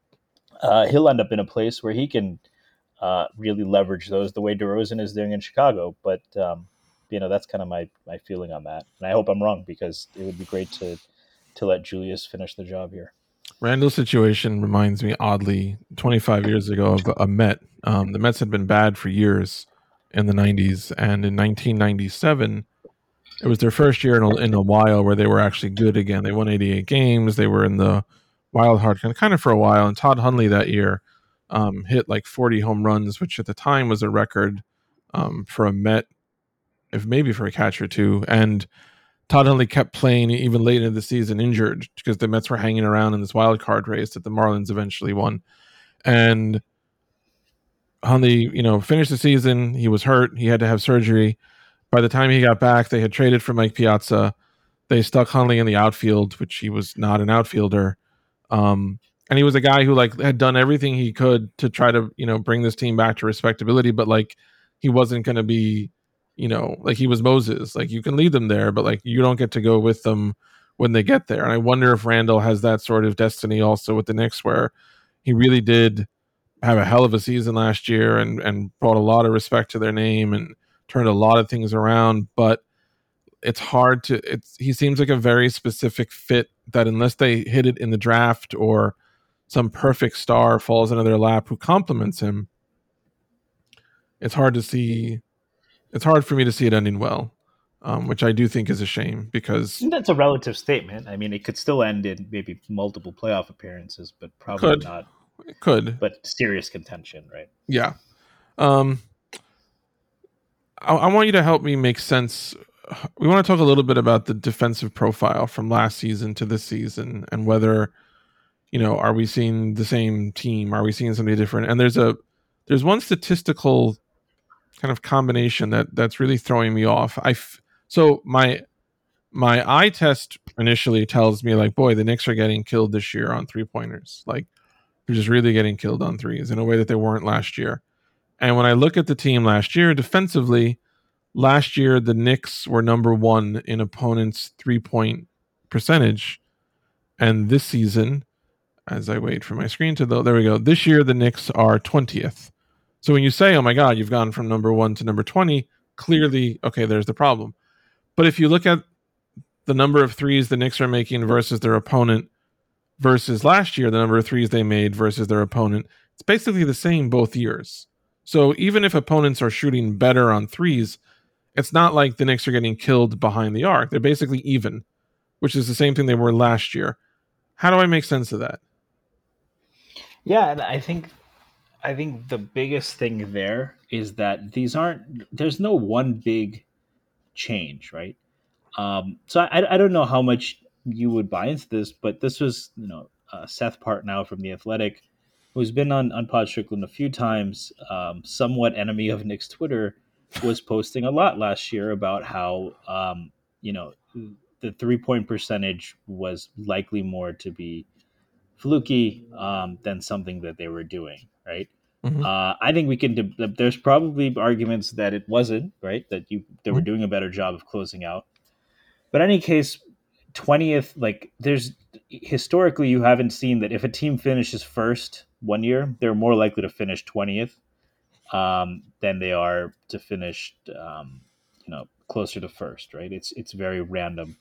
Speaker 4: uh, he'll end up in a place where he can uh, really leverage those the way DeRozan is doing in Chicago. But, um, you know, that's kind of my, my feeling on that. And I hope I'm wrong because it would be great to, to let Julius finish the job here.
Speaker 3: Randall's situation reminds me oddly twenty-five years ago of a Met. Um, the Mets had been bad for years in the nineties, and in nineteen ninety-seven it was their first year in a, in a while where they were actually good again. They won eighty-eight games. They were in the wild card kind of for a while, and Todd Hundley that year um, hit like forty home runs, which at the time was a record um, for a Met, if maybe for a catcher too. And Todd Hundley kept playing even late into the season injured because the Mets were hanging around in this wild card race that the Marlins eventually won. And Hundley, you know, finished the season. He was hurt. He had to have surgery. By the time he got back, they had traded for Mike Piazza. They stuck Hundley in the outfield, which he was not an outfielder. Um, and he was a guy who like had done everything he could to try to, you know, bring this team back to respectability, but like he wasn't going to be, you know, like he was Moses. Like you can lead them there, but like you don't get to go with them when they get there. And I wonder if Randall has that sort of destiny also with the Knicks, where he really did have a hell of a season last year and and brought a lot of respect to their name and turned a lot of things around, but it's hard to it's he seems like a very specific fit that unless they hit it in the draft or some perfect star falls into their lap who compliments him, it's hard to see it's hard for me to see it ending well. Um, which I do think is a shame because
Speaker 4: that's a relative statement. I mean, it could still end in maybe multiple playoff appearances, but probably
Speaker 3: could,
Speaker 4: not.
Speaker 3: It could,
Speaker 4: but serious contention, right?
Speaker 3: Yeah. Um, I, I want you to help me make sense. We want to talk a little bit about the defensive profile from last season to this season and whether, you know, are we seeing the same team? Are we seeing something different? And there's a there's one statistical kind of combination that that's really throwing me off. I f- so my my eye test initially tells me like, boy, the Knicks are getting killed this year on three pointers. Like they're just really getting killed on threes in a way that they weren't last year. And when I look at the team last year defensively, last year the Knicks were number one in opponents' three point percentage, and this season, as I wait for my screen to though, there we go. This year the Knicks are twentieth. So when you say, oh my God, you've gone from number one to number twenty, clearly, okay, there's the problem. But if you look at the number of threes the Knicks are making versus their opponent versus last year, the number of threes they made versus their opponent, it's basically the same both years. So even if opponents are shooting better on threes, it's not like the Knicks are getting killed behind the arc. They're basically even, which is the same thing they were last year. How do I make sense of that?
Speaker 4: Yeah, and I think I think the biggest thing there is that these aren't, there's no one big change, right? Um, so I, I don't know how much you would buy into this, but this was, you know, uh, Seth Partnow from The Athletic, who's been on, on Pod Strickland a few times, um, somewhat enemy of Knicks Twitter, was posting a lot last year about how, um, you know, the three-point percentage was likely more to be fluky um, than something that they were doing, right? Mm-hmm. Uh, I think we can. De- there's probably arguments that it wasn't, right? That you they were doing a better job of closing out. But in any case, twentieth, like there's historically you haven't seen that if a team finishes first one year, they're more likely to finish twentieth um, than they are to finish, um, you know, closer to first, right? It's it's very random.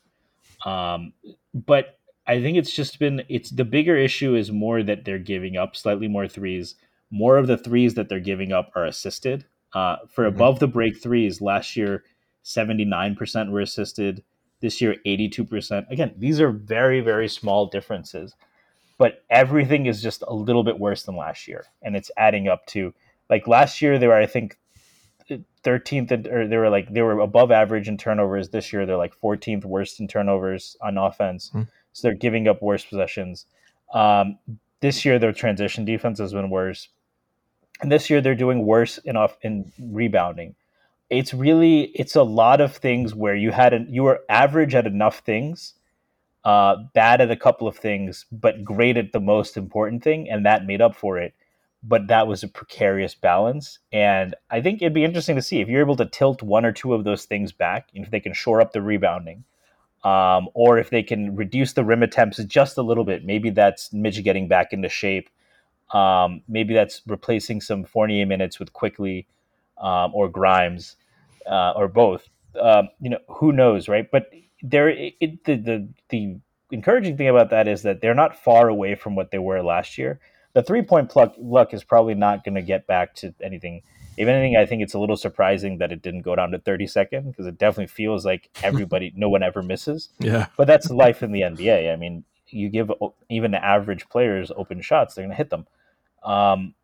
Speaker 4: Um, but I think it's just been, it's the bigger issue is more that they're giving up slightly more threes. More of the threes that they're giving up are assisted. Uh, for mm-hmm. above the break threes, last year, seventy-nine percent were assisted. This year, eighty-two percent. Again, these are very, very small differences. But everything is just a little bit worse than last year. And it's adding up to, like last year, they were, I think, thirteenth, or they were like, they were above average in turnovers. This year, they're like fourteenth worst in turnovers on offense. Mm-hmm. So they're giving up worse possessions. Um, this year, their transition defense has been worse. And this year, they're doing worse in off in rebounding. It's really, it's a lot of things where you had a, you were average at enough things, uh, bad at a couple of things, but great at the most important thing, and that made up for it. But that was a precarious balance. And I think it'd be interesting to see if you're able to tilt one or two of those things back, if they can shore up the rebounding, um, or if they can reduce the rim attempts just a little bit. Maybe that's Mitch getting back into shape. Um, maybe that's replacing some Fournier minutes with Quickly um, or Grimes uh, or both. Um, you know, who knows, right? But there, it, it, the, the the encouraging thing about that is that they're not far away from what they were last year. The three-point pluck, luck is probably not going to get back to anything. If anything, I think it's a little surprising that it didn't go down to thirty-second, because it definitely feels like everybody, no one ever misses.
Speaker 3: Yeah.
Speaker 4: But that's life in the N B A. I mean, you give even the average players open shots, they're going to hit them. Um,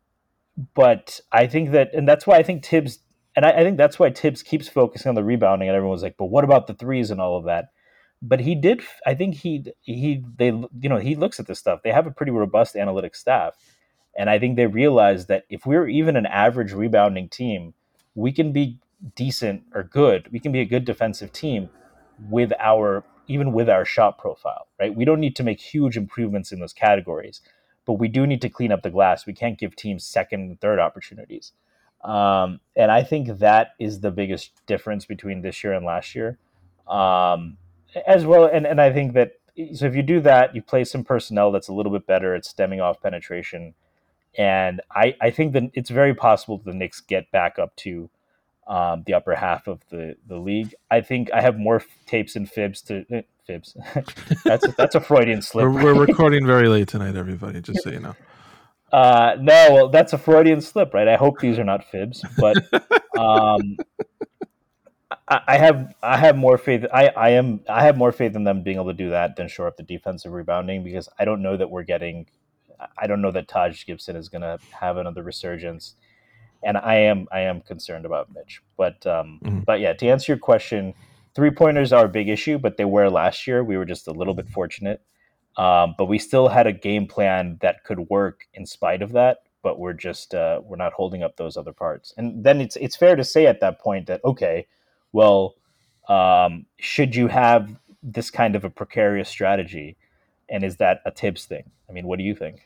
Speaker 4: but I think that, and that's why I think Tibbs, and I, I think that's why Tibbs keeps focusing on the rebounding, and everyone's like, but what about the threes and all of that? But he did, I think he, he, they, you know, he looks at this stuff. They have a pretty robust analytics staff. And I think they realized that if we're even an average rebounding team, we can be decent or good. We can be a good defensive team with our even with our shot profile, right? We don't need to make huge improvements in those categories, but we do need to clean up the glass. We can't give teams second and third opportunities. Um, and I think that is the biggest difference between this year and last year. Um, as well, and, and I think that so if you do that, you play some personnel that's a little bit better at stemming off penetration. And I, I think that it's very possible the Knicks get back up to um, the upper half of the, the league. I think I have more f- tapes and fibs to eh, fibs. that's a, that's a Freudian slip.
Speaker 3: We're, we're recording very late tonight, everybody. Just so you know.
Speaker 4: Uh, no, well, that's a Freudian slip, right? I hope these are not fibs, but um, I, I have I have more faith. I, I am I have more faith in them being able to do that than shore up the defensive rebounding, because I don't know that we're getting. I don't know that Taj Gibson is going to have another resurgence, and I am I am concerned about Mitch. But um, mm-hmm. but yeah, to answer your question, three pointers are a big issue, but they were last year. We were just a little bit fortunate, um, but we still had a game plan that could work in spite of that. But we're just uh, we're not holding up those other parts. And then it's it's fair to say at that point that okay, well, um, should you have this kind of a precarious strategy, and is that a Tibbs thing? I mean, what do you think?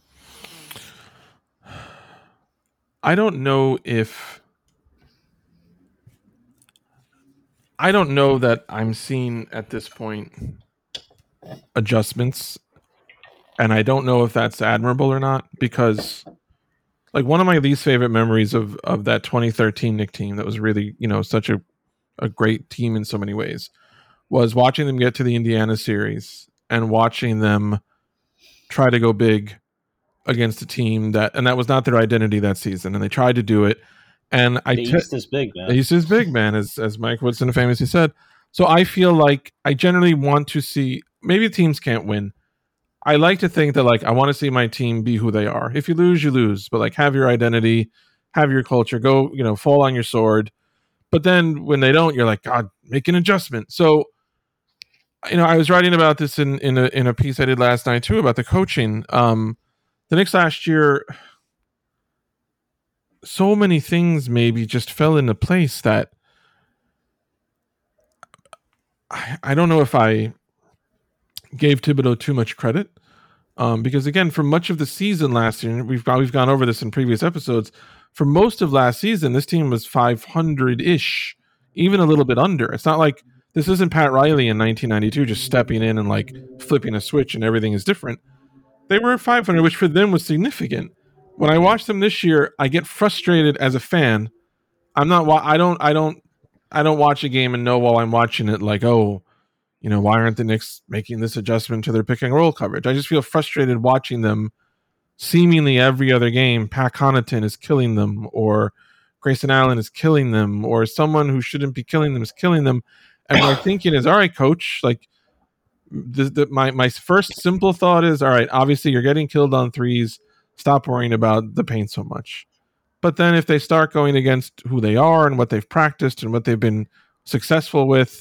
Speaker 3: I don't know if I don't know that I'm seeing at this point adjustments, and I don't know if that's admirable or not, because like one of my least favorite memories of, of that twenty thirteen Knick team that was really, you know, such a, a great team in so many ways was watching them get to the Indiana series and watching them try to go big against a team that, and that was not their identity that season, and they tried to do it. And I
Speaker 5: the
Speaker 3: te-
Speaker 5: East is big, man.
Speaker 3: The East is big, man, as as Mike Woodson famously said. So I feel like I generally want to see, maybe teams can't win. I like to think that like I want to see my team be who they are. If you lose, you lose, but like have your identity, have your culture, go, you know, fall on your sword. But then when they don't, you're like, God, make an adjustment. So you know, I was writing about this in in a in a piece I did last night too about the coaching. Um, the Knicks last year, so many things maybe just fell into place that I, I don't know if I gave Thibodeau too much credit. Um, because again, for much of the season last year, we've we've gone over this in previous episodes. For most of last season, this team was five hundred ish, even a little bit under. It's not like this isn't Pat Riley in nineteen ninety-two just stepping in and like flipping a switch and everything is different. They were at five hundred, which for them was significant. When I watch them this year, I get frustrated as a fan. I'm not. I don't. I don't. I don't watch a game and know while I'm watching it like, oh, you know, why aren't the Knicks making this adjustment to their pick and roll coverage? I just feel frustrated watching them. Seemingly every other game, Pat Connaughton is killing them, or Grayson Allen is killing them, or someone who shouldn't be killing them is killing them. And my thinking is, all right, coach, like the, the, my my first simple thought is, all right, obviously you're getting killed on threes. Stop worrying about the paint so much. But then if they start going against who they are and what they've practiced and what they've been successful with,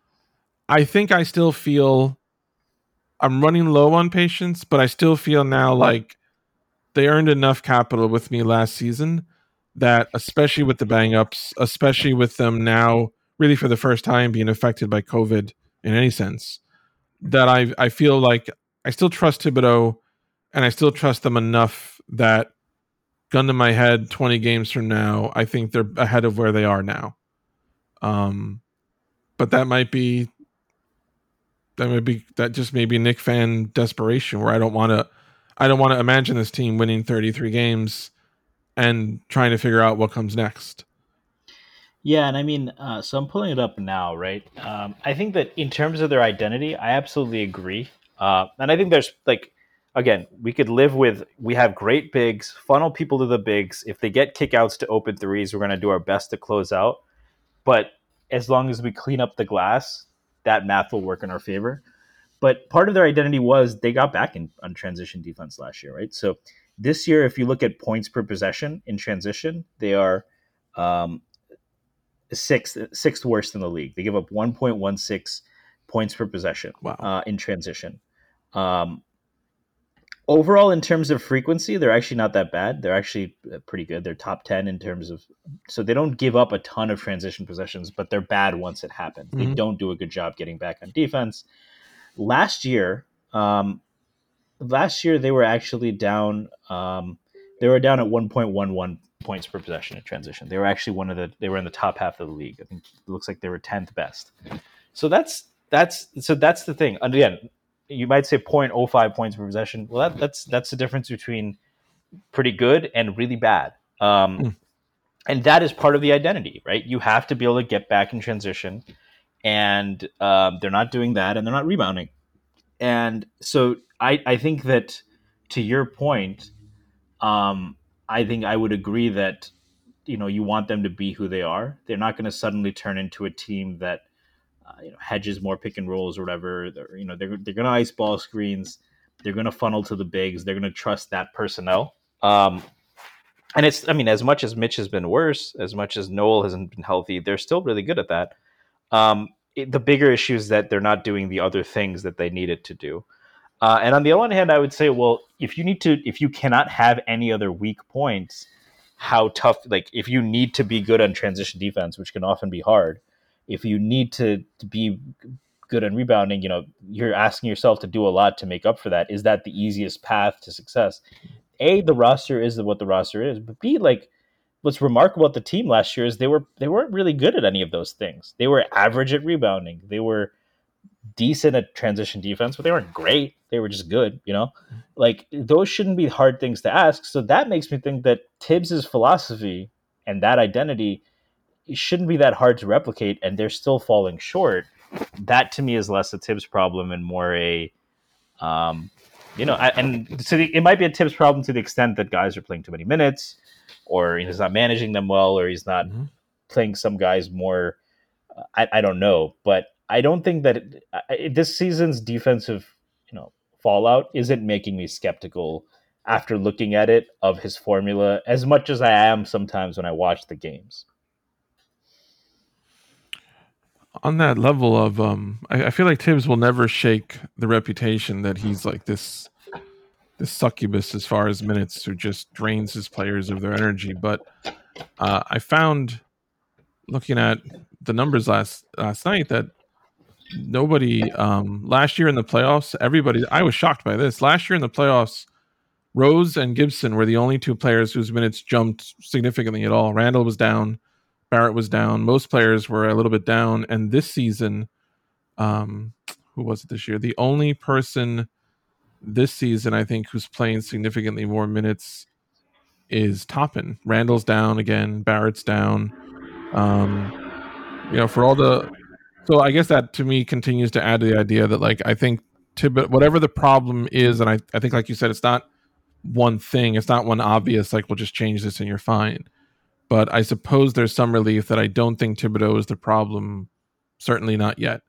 Speaker 3: I think I still feel I'm running low on patience, but I still feel now like they earned enough capital with me last season that, especially with the bang-ups, especially with them now really for the first time being affected by COVID in any sense, that I I feel like I still trust Thibodeau and I still trust them enough that, gun to my head, twenty games from now, I think they're ahead of where they are now. Um, but that might be that might be that just maybe Knick fan desperation, where I don't want to I don't want to imagine this team winning thirty-three games and trying to figure out what comes next.
Speaker 5: Yeah, and I mean, uh, so I'm pulling it up now, right? Um, I think that in terms of their identity, I absolutely agree. Uh, and I think there's like, again, we could live with, we have great bigs, funnel people to the bigs. If they get kickouts to open threes, we're going to do our best to close out. But as long as we clean up the glass, that math will work in our favor. But part of their identity was they got back in on transition defense last year, right? So this year, if you look at points per possession in transition, they are um, sixth, sixth worst in the league. They give up one point one six points per possession
Speaker 3: wow.
Speaker 5: uh, in transition. Um,
Speaker 4: overall, in terms of frequency, they're actually not that bad. They're actually pretty good. They're top ten in terms of, so they don't give up a ton of transition possessions, but they're bad once it happens. Mm-hmm. They don't do a good job getting back on defense. Last year, um, last year they were actually down. Um, they were down at one point one one points per possession in transition. They were actually one of the. They were in the top half of the league. I think it looks like they were tenth best. So that's that's so that's the thing. And again, you might say zero point zero five points per possession. Well, that, that's that's the difference between pretty good and really bad. Um, mm. And that is part of the identity, right? You have to be able to get back in transition, and um, they're not doing that, and they're not rebounding. And so I, I think that, to your point, um, I think I would agree that, you know, you want them to be who they are. They're not going to suddenly turn into a team that, Uh, you know, hedges more pick and rolls or whatever. They're, you know, they're they're going to ice ball screens. They're going to funnel to the bigs. They're going to trust that personnel. Um, and it's, I mean, as much as Mitch has been worse, as much as Noel hasn't been healthy, they're still really good at that. Um, it, the bigger issue is that they're not doing the other things that they needed to do. Uh, and on the other hand, I would say, well, if you need to, if you cannot have any other weak points, how tough, like if you need to be good on transition defense, which can often be hard, if you need to, to be good on rebounding, you know, you're asking yourself to do a lot to make up for that. Is that the easiest path to success? A, the roster is what the roster is, but B, like, what's remarkable about the team last year is they were they weren't really good at any of those things. They were average at rebounding. They were decent at transition defense, but they weren't great. They were just good, you know? Like, those shouldn't be hard things to ask. So that makes me think that Tibbs's philosophy and that identity, it shouldn't be that hard to replicate, and they're still falling short. That to me is less a Tibbs problem and more a, um, you know, I, and so the, it might be a Tibbs problem to the extent that guys are playing too many minutes, or he's not managing them well, or he's not mm-hmm. playing some guys more. Uh, I, I don't know, but I don't think that it, it, this season's defensive, you know, fallout isn't making me skeptical after looking at it of his formula as much as I am sometimes when I watch the games.
Speaker 3: On that level of, um, I, I feel like Tibbs will never shake the reputation that he's like this, this succubus as far as minutes who just drains his players of their energy. But uh, I found, looking at the numbers last last night, that nobody um, last year in the playoffs, everybody, I was shocked by this. Last year in the playoffs, Rose and Gibson were the only two players whose minutes jumped significantly at all. Randall was down. Barrett was down. Most players were a little bit down. And this season, um, who was it this year? The only person this season, I think, who's playing significantly more minutes is Toppin. Randall's down again. Barrett's down. Um, you know, for all the... So I guess that, to me, continues to add to the idea that, like, I think Tibbet, whatever the problem is, and I, I think, like you said, it's not one thing. It's not one obvious, like, we'll just change this and you're fine. But I suppose there's some relief that I don't think Thibodeau is the problem. Certainly not yet.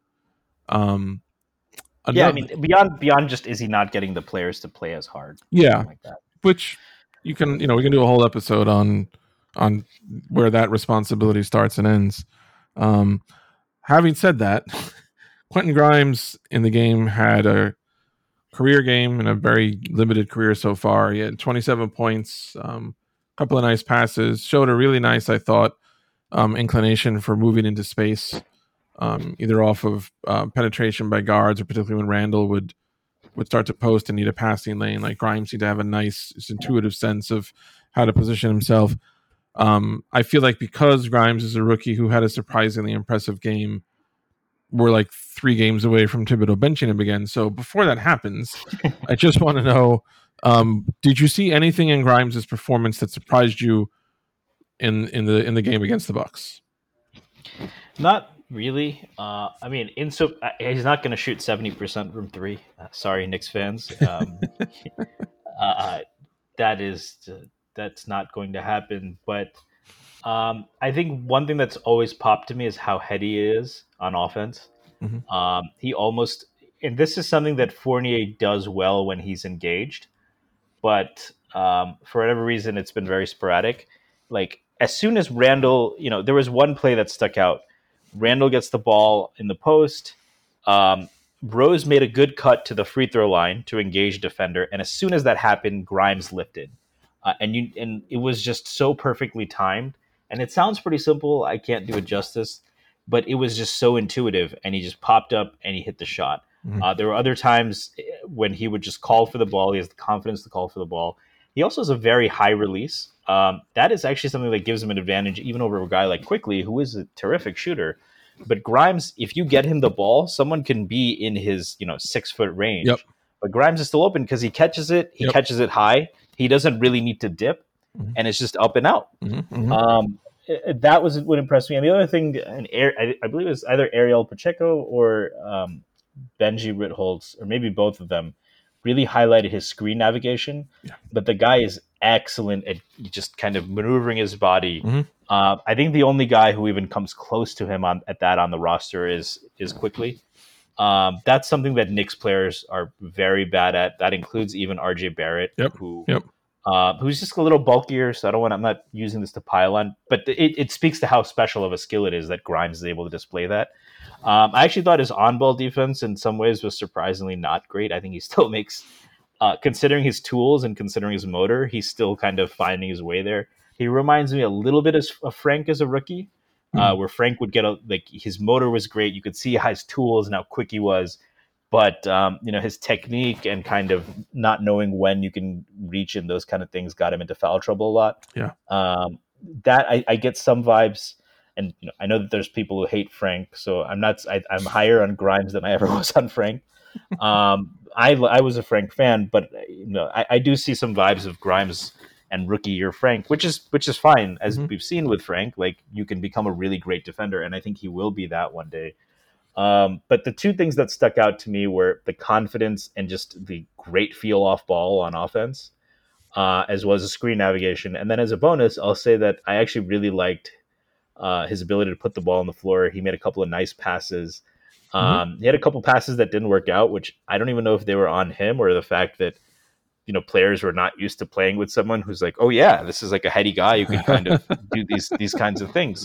Speaker 3: Um,
Speaker 5: yeah, I mean, beyond beyond just is he not getting the players to play as hard?
Speaker 3: Yeah,
Speaker 5: like that.
Speaker 3: Which you can, you know, we can do a whole episode on on where that responsibility starts and ends. Um, having said that, Quentin Grimes in the game had a career game and a very limited career so far. He had twenty-seven points. Um, couple of nice passes, showed a really nice, I thought, um, inclination for moving into space, um, either off of uh, penetration by guards or particularly when Randall would would start to post and need a passing lane. Like, Grimes seemed to have a nice, intuitive sense of how to position himself. Um, I feel like because Grimes is a rookie who had a surprisingly impressive game, we're like three games away from Thibodeau benching him again. So before that happens, I just want to know, Um, did you see anything in Grimes' performance that surprised you in in the in the game against the Bucks?
Speaker 5: Not really. Uh, I mean, in so uh, he's not going to shoot seventy percent from three. Uh, sorry, Knicks fans. Um, uh, that is uh, that's not going to happen. But um, I think one thing that's always popped to me is how heady he is on offense. Mm-hmm. Um, he almost, and this is something that Fournier does well when he's engaged. But um, for whatever reason, it's been very sporadic. Like, as soon as Randall, you know, there was one play that stuck out. Randall gets the ball in the post. Um, Rose made a good cut to the free throw line to engage a defender, and as soon as that happened, Grimes lifted, uh, and you and it was just so perfectly timed. And it sounds pretty simple. I can't do it justice, but it was just so intuitive, and he just popped up and he hit the shot. Mm-hmm. Uh, there were other times when he would just call for the ball. He has the confidence to call for the ball. He also has a very high release. Um, that is actually something that gives him an advantage even over a guy like Quickley, who is a terrific shooter. But Grimes, if you get him the ball, someone can be in his, you know, six foot range.
Speaker 3: Yep.
Speaker 5: But Grimes is still open because he catches it. He yep. catches it high. He doesn't really need to dip, mm-hmm. and it's just up and out. Mm-hmm. Mm-hmm. Um, it, that was what impressed me. And the other thing, an I, I believe it was either Ariel Pacheco or um, Benji Ritholtz, or maybe both of them, really highlighted his screen navigation. Yeah. But the guy is excellent at just kind of maneuvering his body. Mm-hmm. Uh, I think the only guy who even comes close to him on at that on the roster is is Quickley. Um, that's something that Knicks players are very bad at. That includes even R J Barrett,
Speaker 3: yep.
Speaker 5: who
Speaker 3: yep.
Speaker 5: Uh, who's just a little bulkier. So I don't want. I'm not using this to pile on, but it, it speaks to how special of a skill it is that Grimes is able to display that. Um, I actually thought his on-ball defense in some ways was surprisingly not great. I think he still makes, uh, considering his tools and considering his motor, he's still kind of finding his way there. He reminds me a little bit of Frank as a rookie, mm-hmm. uh, where Frank would get a, like his motor was great. You could see how his tools and how quick he was, but um, you know, his technique and kind of not knowing when you can reach and those kind of things got him into foul trouble a lot.
Speaker 3: Yeah,
Speaker 5: um, that I, I get some vibes. And you know, I know that there's people who hate Frank, so I'm not. I, I'm higher on Grimes than I ever was on Frank. Um, I I was a Frank fan, but you know, I, I do see some vibes of Grimes and rookie year Frank, which is which is fine, as mm-hmm. we've seen with Frank. Like, you can become a really great defender, and I think he will be that one day. Um, but the two things that stuck out to me were the confidence and just the great feel off ball on offense, uh, as well as the screen navigation. And then as a bonus, I'll say that I actually really liked Uh, his ability to put the ball on the floor. He made a couple of nice passes. Um, mm-hmm. He had a couple passes that didn't work out, which I don't even know if they were on him or the fact that, you know, players were not used to playing with someone who's like, oh yeah, this is like a heady guy who can kind of do these these kinds of things.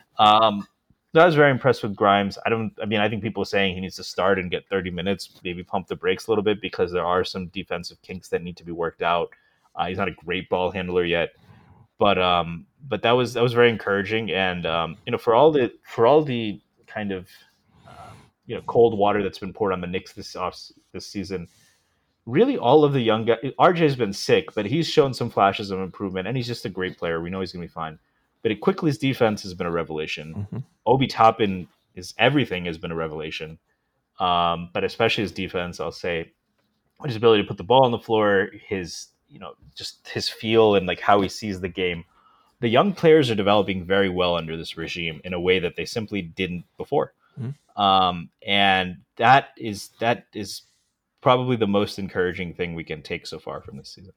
Speaker 5: Um, so I was very impressed with Grimes. I don't. I mean, I think people are saying he needs to start and get thirty minutes, maybe pump the brakes a little bit because there are some defensive kinks that need to be worked out. Uh, he's not a great ball handler yet. But um, but that was that was very encouraging, and um, you know, for all the for all the kind of uh, you know cold water that's been poured on the Knicks this off this season, really all of the young guys. R J's been sick, but he's shown some flashes of improvement, and he's just a great player. We know he's going to be fine. But it, Quickly's defense has been a revelation. Mm-hmm. Obi Toppin is everything has been a revelation, um, but especially his defense. I'll say his ability to put the ball on the floor, his you know, just his feel and like how he sees the game. The young players are developing very well under this regime in a way that they simply didn't before. Mm-hmm. Um, and that is, that is probably the most encouraging thing we can take so far from this season.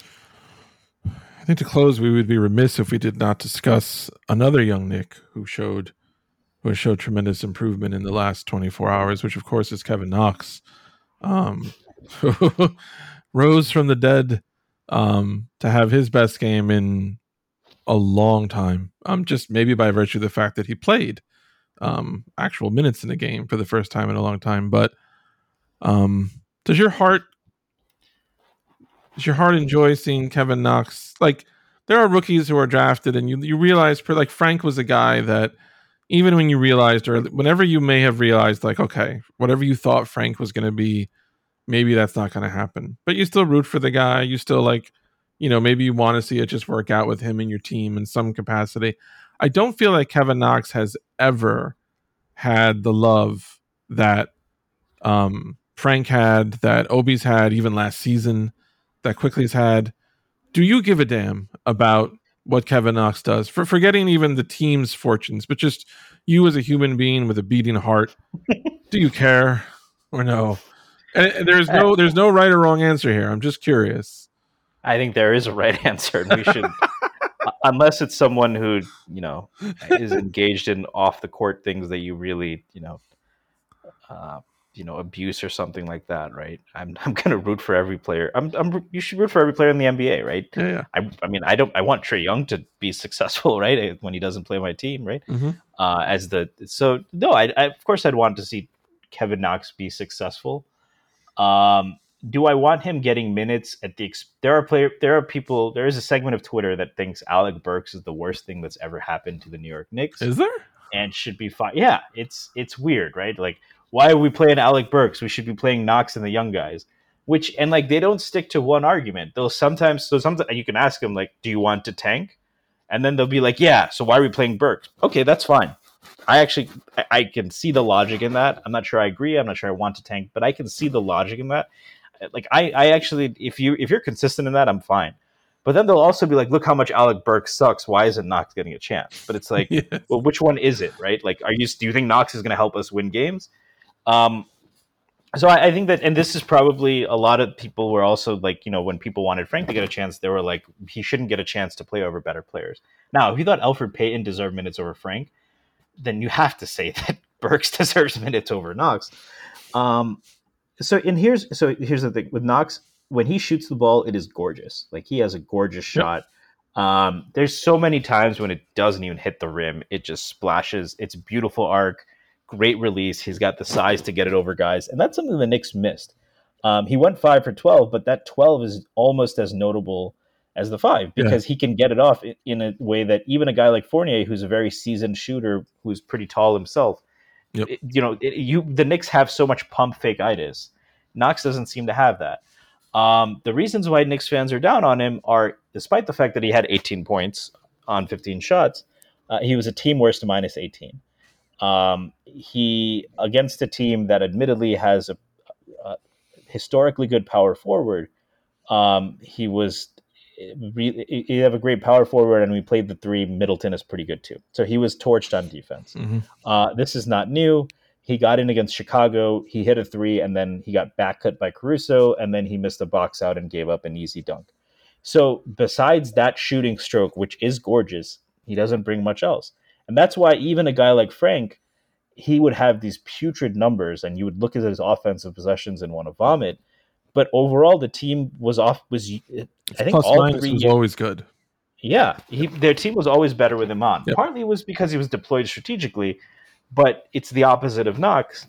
Speaker 3: I think to close, we would be remiss if we did not discuss another young Knick who showed, who has showed tremendous improvement in the last twenty-four hours, which of course is Kevin Knox. Um, rose from the dead, um, to have his best game in a long time. Um, just maybe by virtue of the fact that he played um, actual minutes in the game for the first time in a long time. But um, does your heart does your heart enjoy seeing Kevin Knox? Like, there are rookies who are drafted, and you you realize, like Frank was a guy that even when you realized, or whenever you may have realized, like, okay, whatever you thought Frank was going to be, maybe that's not going to happen, but you still root for the guy. You still like, you know, maybe you want to see it just work out with him and your team in some capacity. I don't feel like Kevin Knox has ever had the love that um, Frank had, that Obi's had, even last season, that Quickley's had. Do you give a damn about what Kevin Knox does? For forgetting even the team's fortunes, but just you as a human being with a beating heart. Do you care or no? And there's no there's no right or wrong answer here. I'm just curious.
Speaker 5: I think there is a right answer, and we should, unless it's someone who, you know, is engaged in off the court things that you really, you know, uh, you know, abuse or something like that, right? I'm I'm gonna root for every player. I'm I'm you should root for every player in the N B A, right?
Speaker 3: Yeah, yeah.
Speaker 5: I I mean I don't I want Trae Young to be successful, right? When he doesn't play my team, right?
Speaker 3: Mm-hmm.
Speaker 5: Uh, as the so no, I, I of course I'd want to see Kevin Knox be successful. Um, do I want him getting minutes at the? Ex- there are player. There are people. There is a segment of Twitter that thinks Alec Burks is the worst thing that's ever happened to the New York Knicks.
Speaker 3: Is there?
Speaker 5: And should be fine. Yeah, it's it's weird, right? Like, why are we playing Alec Burks? We should be playing Knox and the young guys. Which and like they don't stick to one argument. They'll sometimes so sometimes you can ask them like, do you want to tank? And then they'll be like, yeah. So why are we playing Burks? Okay, that's fine. I actually I, I can see the logic in that. I'm not sure I agree. I'm not sure I want to tank, but I can see the logic in that. Like I, I actually, if you if you're consistent in that, I'm fine. But then they'll also be like, look how much Alec Burks sucks. Why isn't Knox getting a chance? But it's like, yes. Well, which one is it, right? Like, are you do you think Knox is going to help us win games? Um, so I, I think that, and this is probably a lot of people were also like, you know, when people wanted Frank to get a chance, they were like, he shouldn't get a chance to play over better players. Now, if you thought Elfrid Payton deserved minutes over Frank, then you have to say that Burks deserves minutes over Knox. Um, so and here's so here's the thing with Knox. When he shoots the ball, it is gorgeous. Like he has a gorgeous shot. Yep. Um, there's so many times when it doesn't even hit the rim. It just splashes. It's a beautiful arc, great release. He's got the size to get it over guys. And that's something the Knicks missed. Um, he went five for twelve, but that twelve is almost as notable as the five because yeah. he can get it off in a way that even a guy like Fournier, who's a very seasoned shooter, who's pretty tall himself, yep. it, you know, it, you the Knicks have so much pump fake-itis. Knox doesn't seem to have that. Um, the reasons why Knicks fans are down on him are, despite the fact that he had eighteen points on fifteen shots, uh, he was a team worst minus eighteen. Um, he, against a team that admittedly has a, a historically good power forward, um, he was, really, he have a great power forward, and we played the three. Middleton is pretty good too. So he was torched on defense. Mm-hmm. Uh, this is not new. He got in against Chicago. He hit a three, and then he got back cut by Caruso, and then he missed a box out and gave up an easy dunk. So besides that shooting stroke, which is gorgeous, he doesn't bring much else. And that's why even a guy like Frank, he would have these putrid numbers, and you would look at his offensive possessions and want to vomit. But overall, the team was off. Was I think
Speaker 3: plus
Speaker 5: all
Speaker 3: minus
Speaker 5: three
Speaker 3: was always good.
Speaker 5: Yeah, he, their team was always better with him on.
Speaker 3: Yep.
Speaker 5: Partly it was because he was deployed strategically, but it's the opposite of Knox.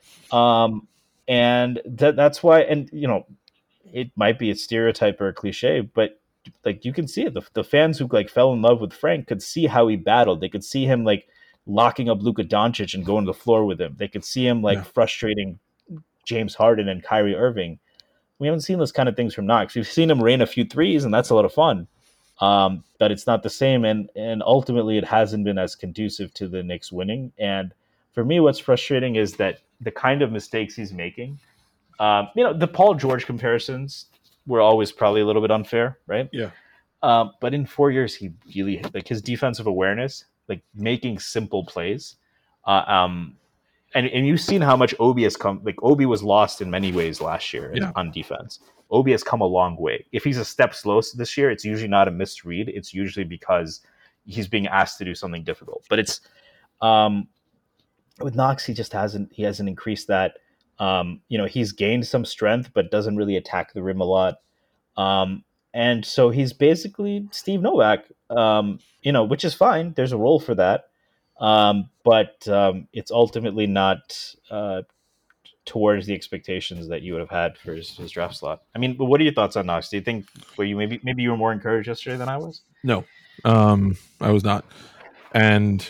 Speaker 5: Um, and that, that's why, and you know, it might be a stereotype or a cliche, but like you can see it. The, the fans who like fell in love with Frank could see how he battled. They could see him like locking up Luka Doncic and going to the floor with him. They could see him like yeah. frustrating James Harden and Kyrie Irving. We haven't seen those kind of things from Knox. We've seen him rain a few threes, and that's a lot of fun. Um, but it's not the same, and and ultimately it hasn't been as conducive to the Knicks winning. And for me, what's frustrating is that the kind of mistakes he's making, um, you know, the Paul George comparisons were always probably a little bit unfair, right?
Speaker 3: Yeah.
Speaker 5: Um, but in four years, he really like his defensive awareness, like making simple plays. Uh, um, and and you've seen how much Obi has come. Like Obi was lost in many ways last year yeah. on defense. Obi has come a long way. If he's a step slow this year, it's usually not a misread. It's usually because he's being asked to do something difficult. But it's um, with Knox, he just hasn't he hasn't increased that. Um, you know, he's gained some strength, but doesn't really attack the rim a lot. Um, and so he's basically Steve Novak. Um, you know, which is fine. There's a role for that, um, but um, it's ultimately not. Uh, towards the expectations that you would have had for his, his draft slot. I mean, but what are your thoughts on Knox? Do you think were you maybe maybe you were more encouraged yesterday than I was?
Speaker 3: No, um, I was not. And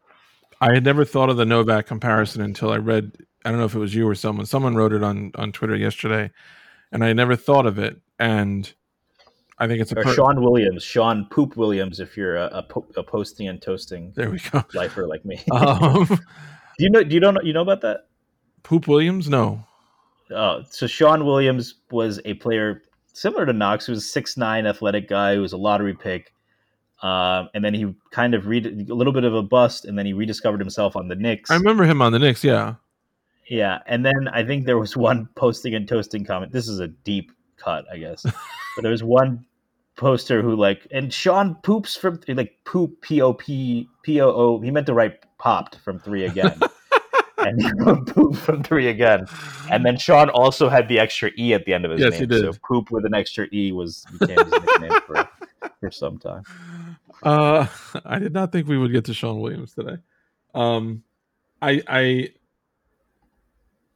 Speaker 3: I had never thought of the Novak comparison until I read, I don't know if it was you or someone, someone wrote it on, on Twitter yesterday, and I never thought of it. And I think it's a
Speaker 5: per- Sean Williams, Sean Poop Williams, if you're a, a, po- a posting and toasting
Speaker 3: there we go.
Speaker 5: lifer like me.
Speaker 3: Um,
Speaker 5: do you know? Do you don't know, you know about that?
Speaker 3: Poop Williams? No.
Speaker 5: Oh, so Sean Williams was a player similar to Knox, who was a six nine athletic guy who was a lottery pick. Um, and then he kind of read a little bit of a bust, and then he rediscovered himself on the Knicks.
Speaker 3: I remember him on the Knicks, yeah.
Speaker 5: Yeah, and then I think there was one posting and toasting comment. This is a deep cut, I guess. But there was one poster who like, and Sean poops from, like, poop, P O P, P O O. He meant to write popped from three again. And he wrote poop from three again. And then Sean also had the extra E at the end of his
Speaker 3: yes,
Speaker 5: name.
Speaker 3: He did.
Speaker 5: So poop with an extra E was became his nickname for, for some time.
Speaker 3: Uh, I did not think we would get to Sean Williams today. Um, I, I,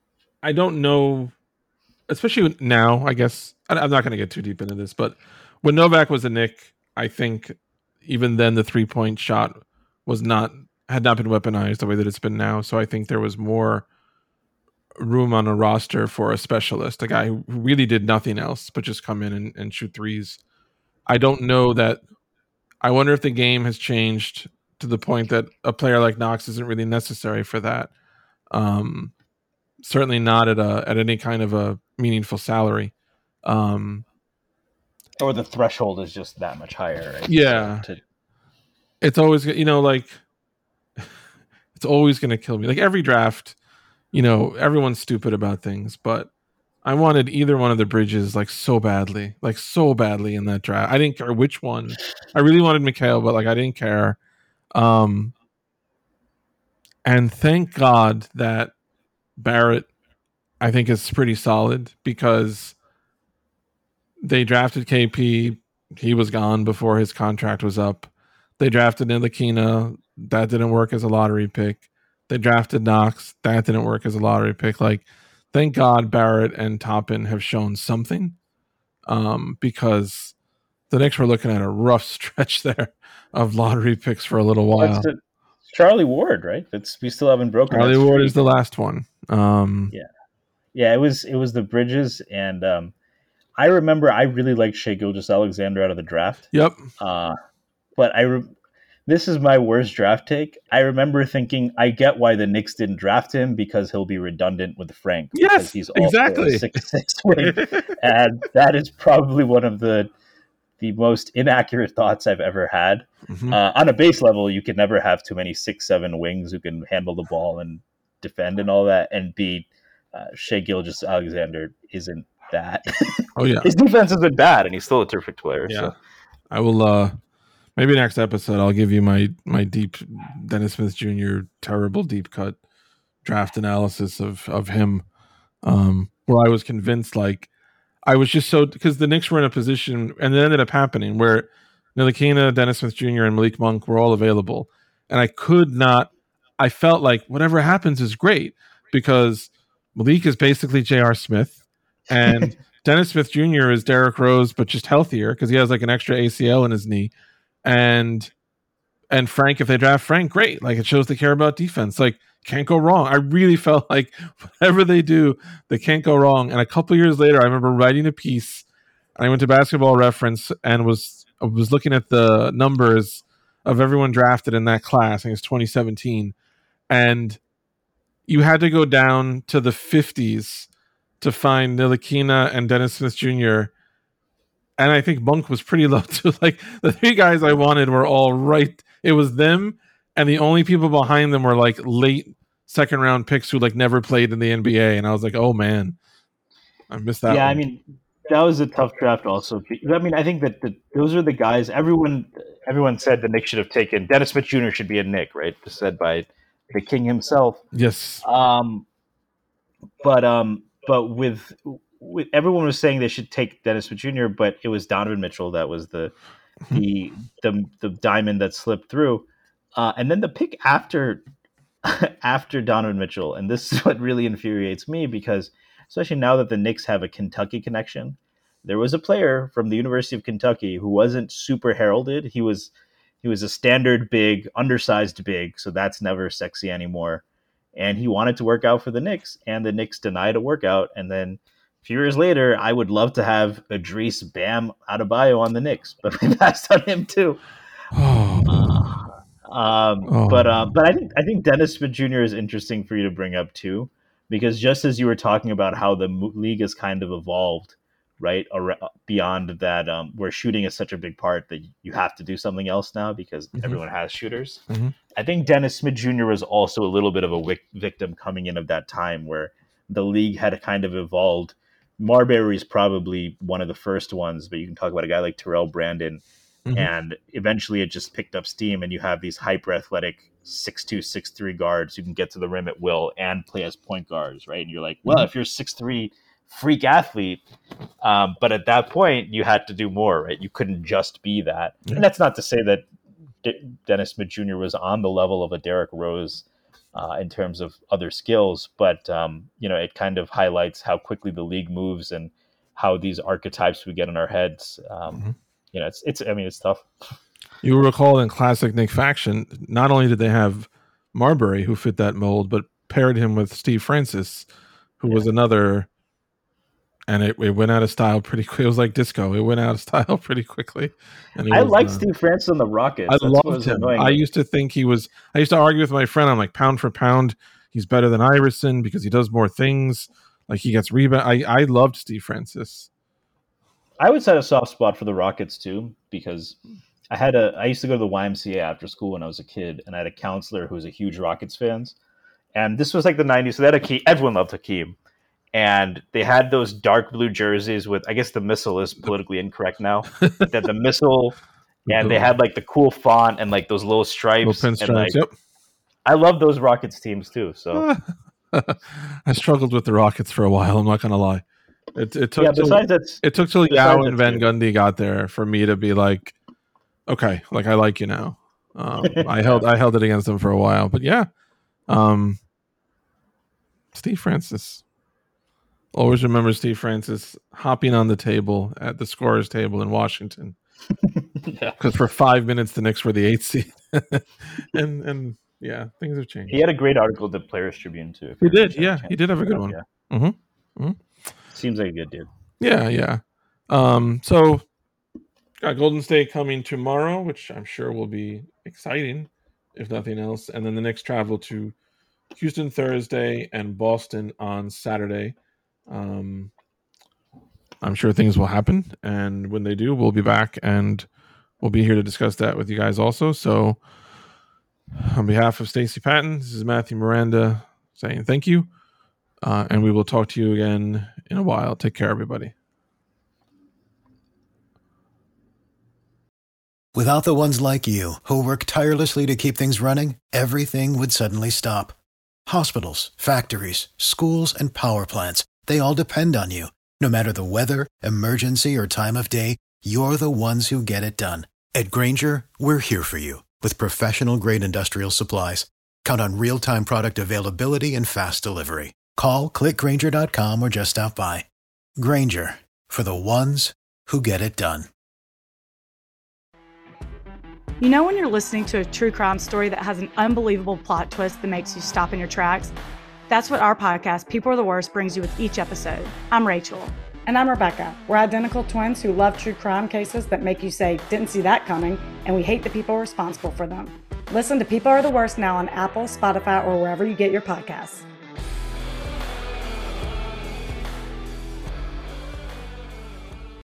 Speaker 3: I don't know, especially now. I guess I, I'm not going to get too deep into this, but when Novak was a Knick, I think even then the three point shot was not had not been weaponized the way that it's been now. So I think there was more room on a roster for a specialist, a guy who really did nothing else but just come in and, and shoot threes. I don't know that. I wonder if the game has changed to the point that a player like Knox isn't really necessary for that. Um, certainly not at a at any kind of a meaningful salary. Um,
Speaker 4: or the threshold is just that much higher. Right?
Speaker 3: Yeah,
Speaker 4: to...
Speaker 3: it's always you know like it's always going to kill me. Like every draft, you know, everyone's stupid about things, but I wanted either one of the Bridges like so badly, like so badly in that draft. I didn't care which one. I really wanted Mikhail, but like I didn't care. Um, and thank God that Barrett, I think, is pretty solid because they drafted K P. He was gone before his contract was up. They drafted Ntilikina. That didn't work as a lottery pick. They drafted Knox. That didn't work as a lottery pick. Like, thank God Barrett and Toppin have shown something, um, because the Knicks were looking at a rough stretch there of lottery picks for a little while.
Speaker 4: That's the, Charlie Ward, right? That's we still haven't broken.
Speaker 3: Charlie Ward is the last one. Um,
Speaker 4: yeah, yeah. It was it was the Bridges, and um, I remember I really liked Shai Gilgeous-Alexander out of the draft.
Speaker 3: Yep.
Speaker 4: Uh, but I. Re- This is my worst draft take. I remember thinking, I get why the Knicks didn't draft him because he'll be redundant with Frank.
Speaker 3: Yes,
Speaker 4: because he's also
Speaker 3: exactly.
Speaker 4: a six six wing. And that is probably one of the the most inaccurate thoughts I've ever had. Mm-hmm. Uh, on a base level, you can never have too many six seven wings who can handle the ball and defend and all that. And B, uh, Shai Gilgeous-Alexander isn't that.
Speaker 3: Oh, yeah.
Speaker 5: His defense has been bad, and he's still a terrific player.
Speaker 3: Yeah.
Speaker 5: So.
Speaker 3: I will... Uh... Maybe next episode I'll give you my my deep Dennis Smith Junior terrible deep cut draft analysis of of him, um, where I was convinced like I was just so because the Knicks were in a position and it ended up happening where Ntilikina, Dennis Smith Junior and Malik Monk were all available, and I could not. I felt like whatever happens is great because Malik is basically J R. Smith and Dennis Smith Junior is Derrick Rose but just healthier because he has like an extra A C L in his knee. And and Frank, if they draft Frank, great. Like it shows they care about defense. Like can't go wrong. I really felt like whatever they do, they can't go wrong. And a couple of years later, I remember writing a piece. And I went to Basketball Reference and was I was looking at the numbers of everyone drafted in that class. I think it's twenty seventeen, and you had to go down to the fifties to find Ntilikina and Dennis Smith Junior And I think Monk was pretty low too. Like the three guys I wanted were all right. It was them, and the only people behind them were like late second round picks who like never played in the N B A. And I was like, oh man, I missed that.
Speaker 4: Yeah,
Speaker 3: one.
Speaker 4: I mean that was a tough draft. Also, I mean I think that the, those are the guys. Everyone,
Speaker 5: everyone said the Knicks should have taken Dennis Smith Junior should be a Knick, right? Said by
Speaker 4: the King himself.
Speaker 3: Yes.
Speaker 4: Um, but um, but with. Everyone was saying they should take Dennis Smith Junior, but it was Donovan Mitchell that was the the the, the diamond that slipped through. Uh, and then the pick after after Donovan Mitchell, and this is what really infuriates me because especially now that the Knicks have a Kentucky connection, there was a player from the University of Kentucky who wasn't super heralded. He was he was a standard big, undersized big, so that's never sexy anymore. And he wanted to work out for the Knicks, and the Knicks denied a workout, and then a few years later, I would love to have Idris Bam Adebayo on the Knicks, but we passed on him too.
Speaker 3: Oh.
Speaker 4: Uh, um,
Speaker 3: oh.
Speaker 4: But uh, but I think I think Dennis Smith Junior is interesting for you to bring up too, because just as you were talking about how the league has kind of evolved, right, beyond that, um, where shooting is such a big part that you have to do something else now because mm-hmm. everyone has shooters.
Speaker 3: Mm-hmm.
Speaker 4: I think Dennis Smith Junior was also a little bit of a wic- victim coming in of that time where the league had kind of evolved. Marbury is probably one of the first ones, but you can talk about a guy like Terrell Brandon, mm-hmm. and eventually it just picked up steam, and you have these hyper-athletic six two, six three guards who can get to the rim at will and play as point guards, right? And you're like, well, mm-hmm. if you're a six three freak athlete, um, but at that point, you had to do more, right? You couldn't just be that. Yeah. And that's not to say that D- Dennis Smith Junior was on the level of a Derrick Rose uh, in terms of other skills. But, um, you know, it kind of highlights how quickly the league moves and how these archetypes we get in our heads. Um, mm-hmm. You know, it's, it's, I mean, it's tough.
Speaker 3: You will recall in classic Knick faction, not only did they have Marbury, who fit that mold, but paired him with Steve Francis, who yeah. was another, and it, it went out of style pretty quick. It was like disco. It went out of style pretty quickly.
Speaker 4: And I like uh, Steve Francis on the Rockets.
Speaker 3: I That's loved him. I used to think he was, I used to argue with my friend. I'm like, pound for pound, he's better than Iverson because he does more things. Like he gets rebound. I, I loved Steve Francis.
Speaker 4: I would set a soft spot for the Rockets too, because I had a, I used to go to the Y M C A after school when I was a kid, and I had a counselor who was a huge Rockets fans. And this was like the nineties. So they had Hakeem. Everyone loved Hakeem. And they had those dark blue jerseys with, I guess the missile is politically incorrect now. that the missile, and they had like the cool font and like those little stripes.
Speaker 3: Little pinstripes,
Speaker 4: and, like,
Speaker 3: yep.
Speaker 4: I love those Rockets teams too. So
Speaker 3: I struggled with the Rockets for a while. I'm not going to lie. It, it took
Speaker 4: yeah,
Speaker 3: till,
Speaker 4: besides that's,
Speaker 3: it took till Yao and Van Gundy got there for me to be like, okay, like I like you now. Um, I held I held it against them for a while, but yeah, um, Steve Francis. Always remember Steve Francis hopping on the table at the scorer's table in Washington, because yeah. for five minutes the Knicks were the eighth seed, and and yeah, things have changed.
Speaker 4: He had a great article at the Players Tribune too.
Speaker 3: He did, yeah, he did have a good one.
Speaker 4: Yeah.
Speaker 3: Mm-hmm. Mm-hmm.
Speaker 4: Seems like a good dude.
Speaker 3: Yeah, yeah. Um, so got Golden State coming tomorrow, which I'm sure will be exciting, if nothing else. And then the Knicks travel to Houston Thursday and Boston on Saturday. Um, I'm sure things will happen, and when they do, we'll be back and we'll be here to discuss that with you guys also. So, on behalf of Stacey Patton, this is Matthew Miranda saying thank you. Uh, and we will talk to you again in a while. Take care, everybody.
Speaker 6: Without the ones like you, who work tirelessly to keep things running, everything would suddenly stop. Hospitals, factories, schools, and power plants, they all depend on you. No matter the weather, emergency, or time of day, you're the ones who get it done. At Grainger, we're here for you with professional-grade industrial supplies. Count on real-time product availability and fast delivery. Call, click Grainger dot com, or just stop by. Grainger, for the ones who get it done.
Speaker 7: You know when you're listening to a true crime story that has an unbelievable plot twist that makes you stop in your tracks? That's what our podcast, People Are the Worst, brings you with each episode. I'm Rachel.
Speaker 8: And I'm Rebecca. We're identical twins who love true crime cases that make you say, didn't see that coming, and we hate the people responsible for them. Listen to People Are the Worst now on Apple, Spotify, or wherever you get your podcasts.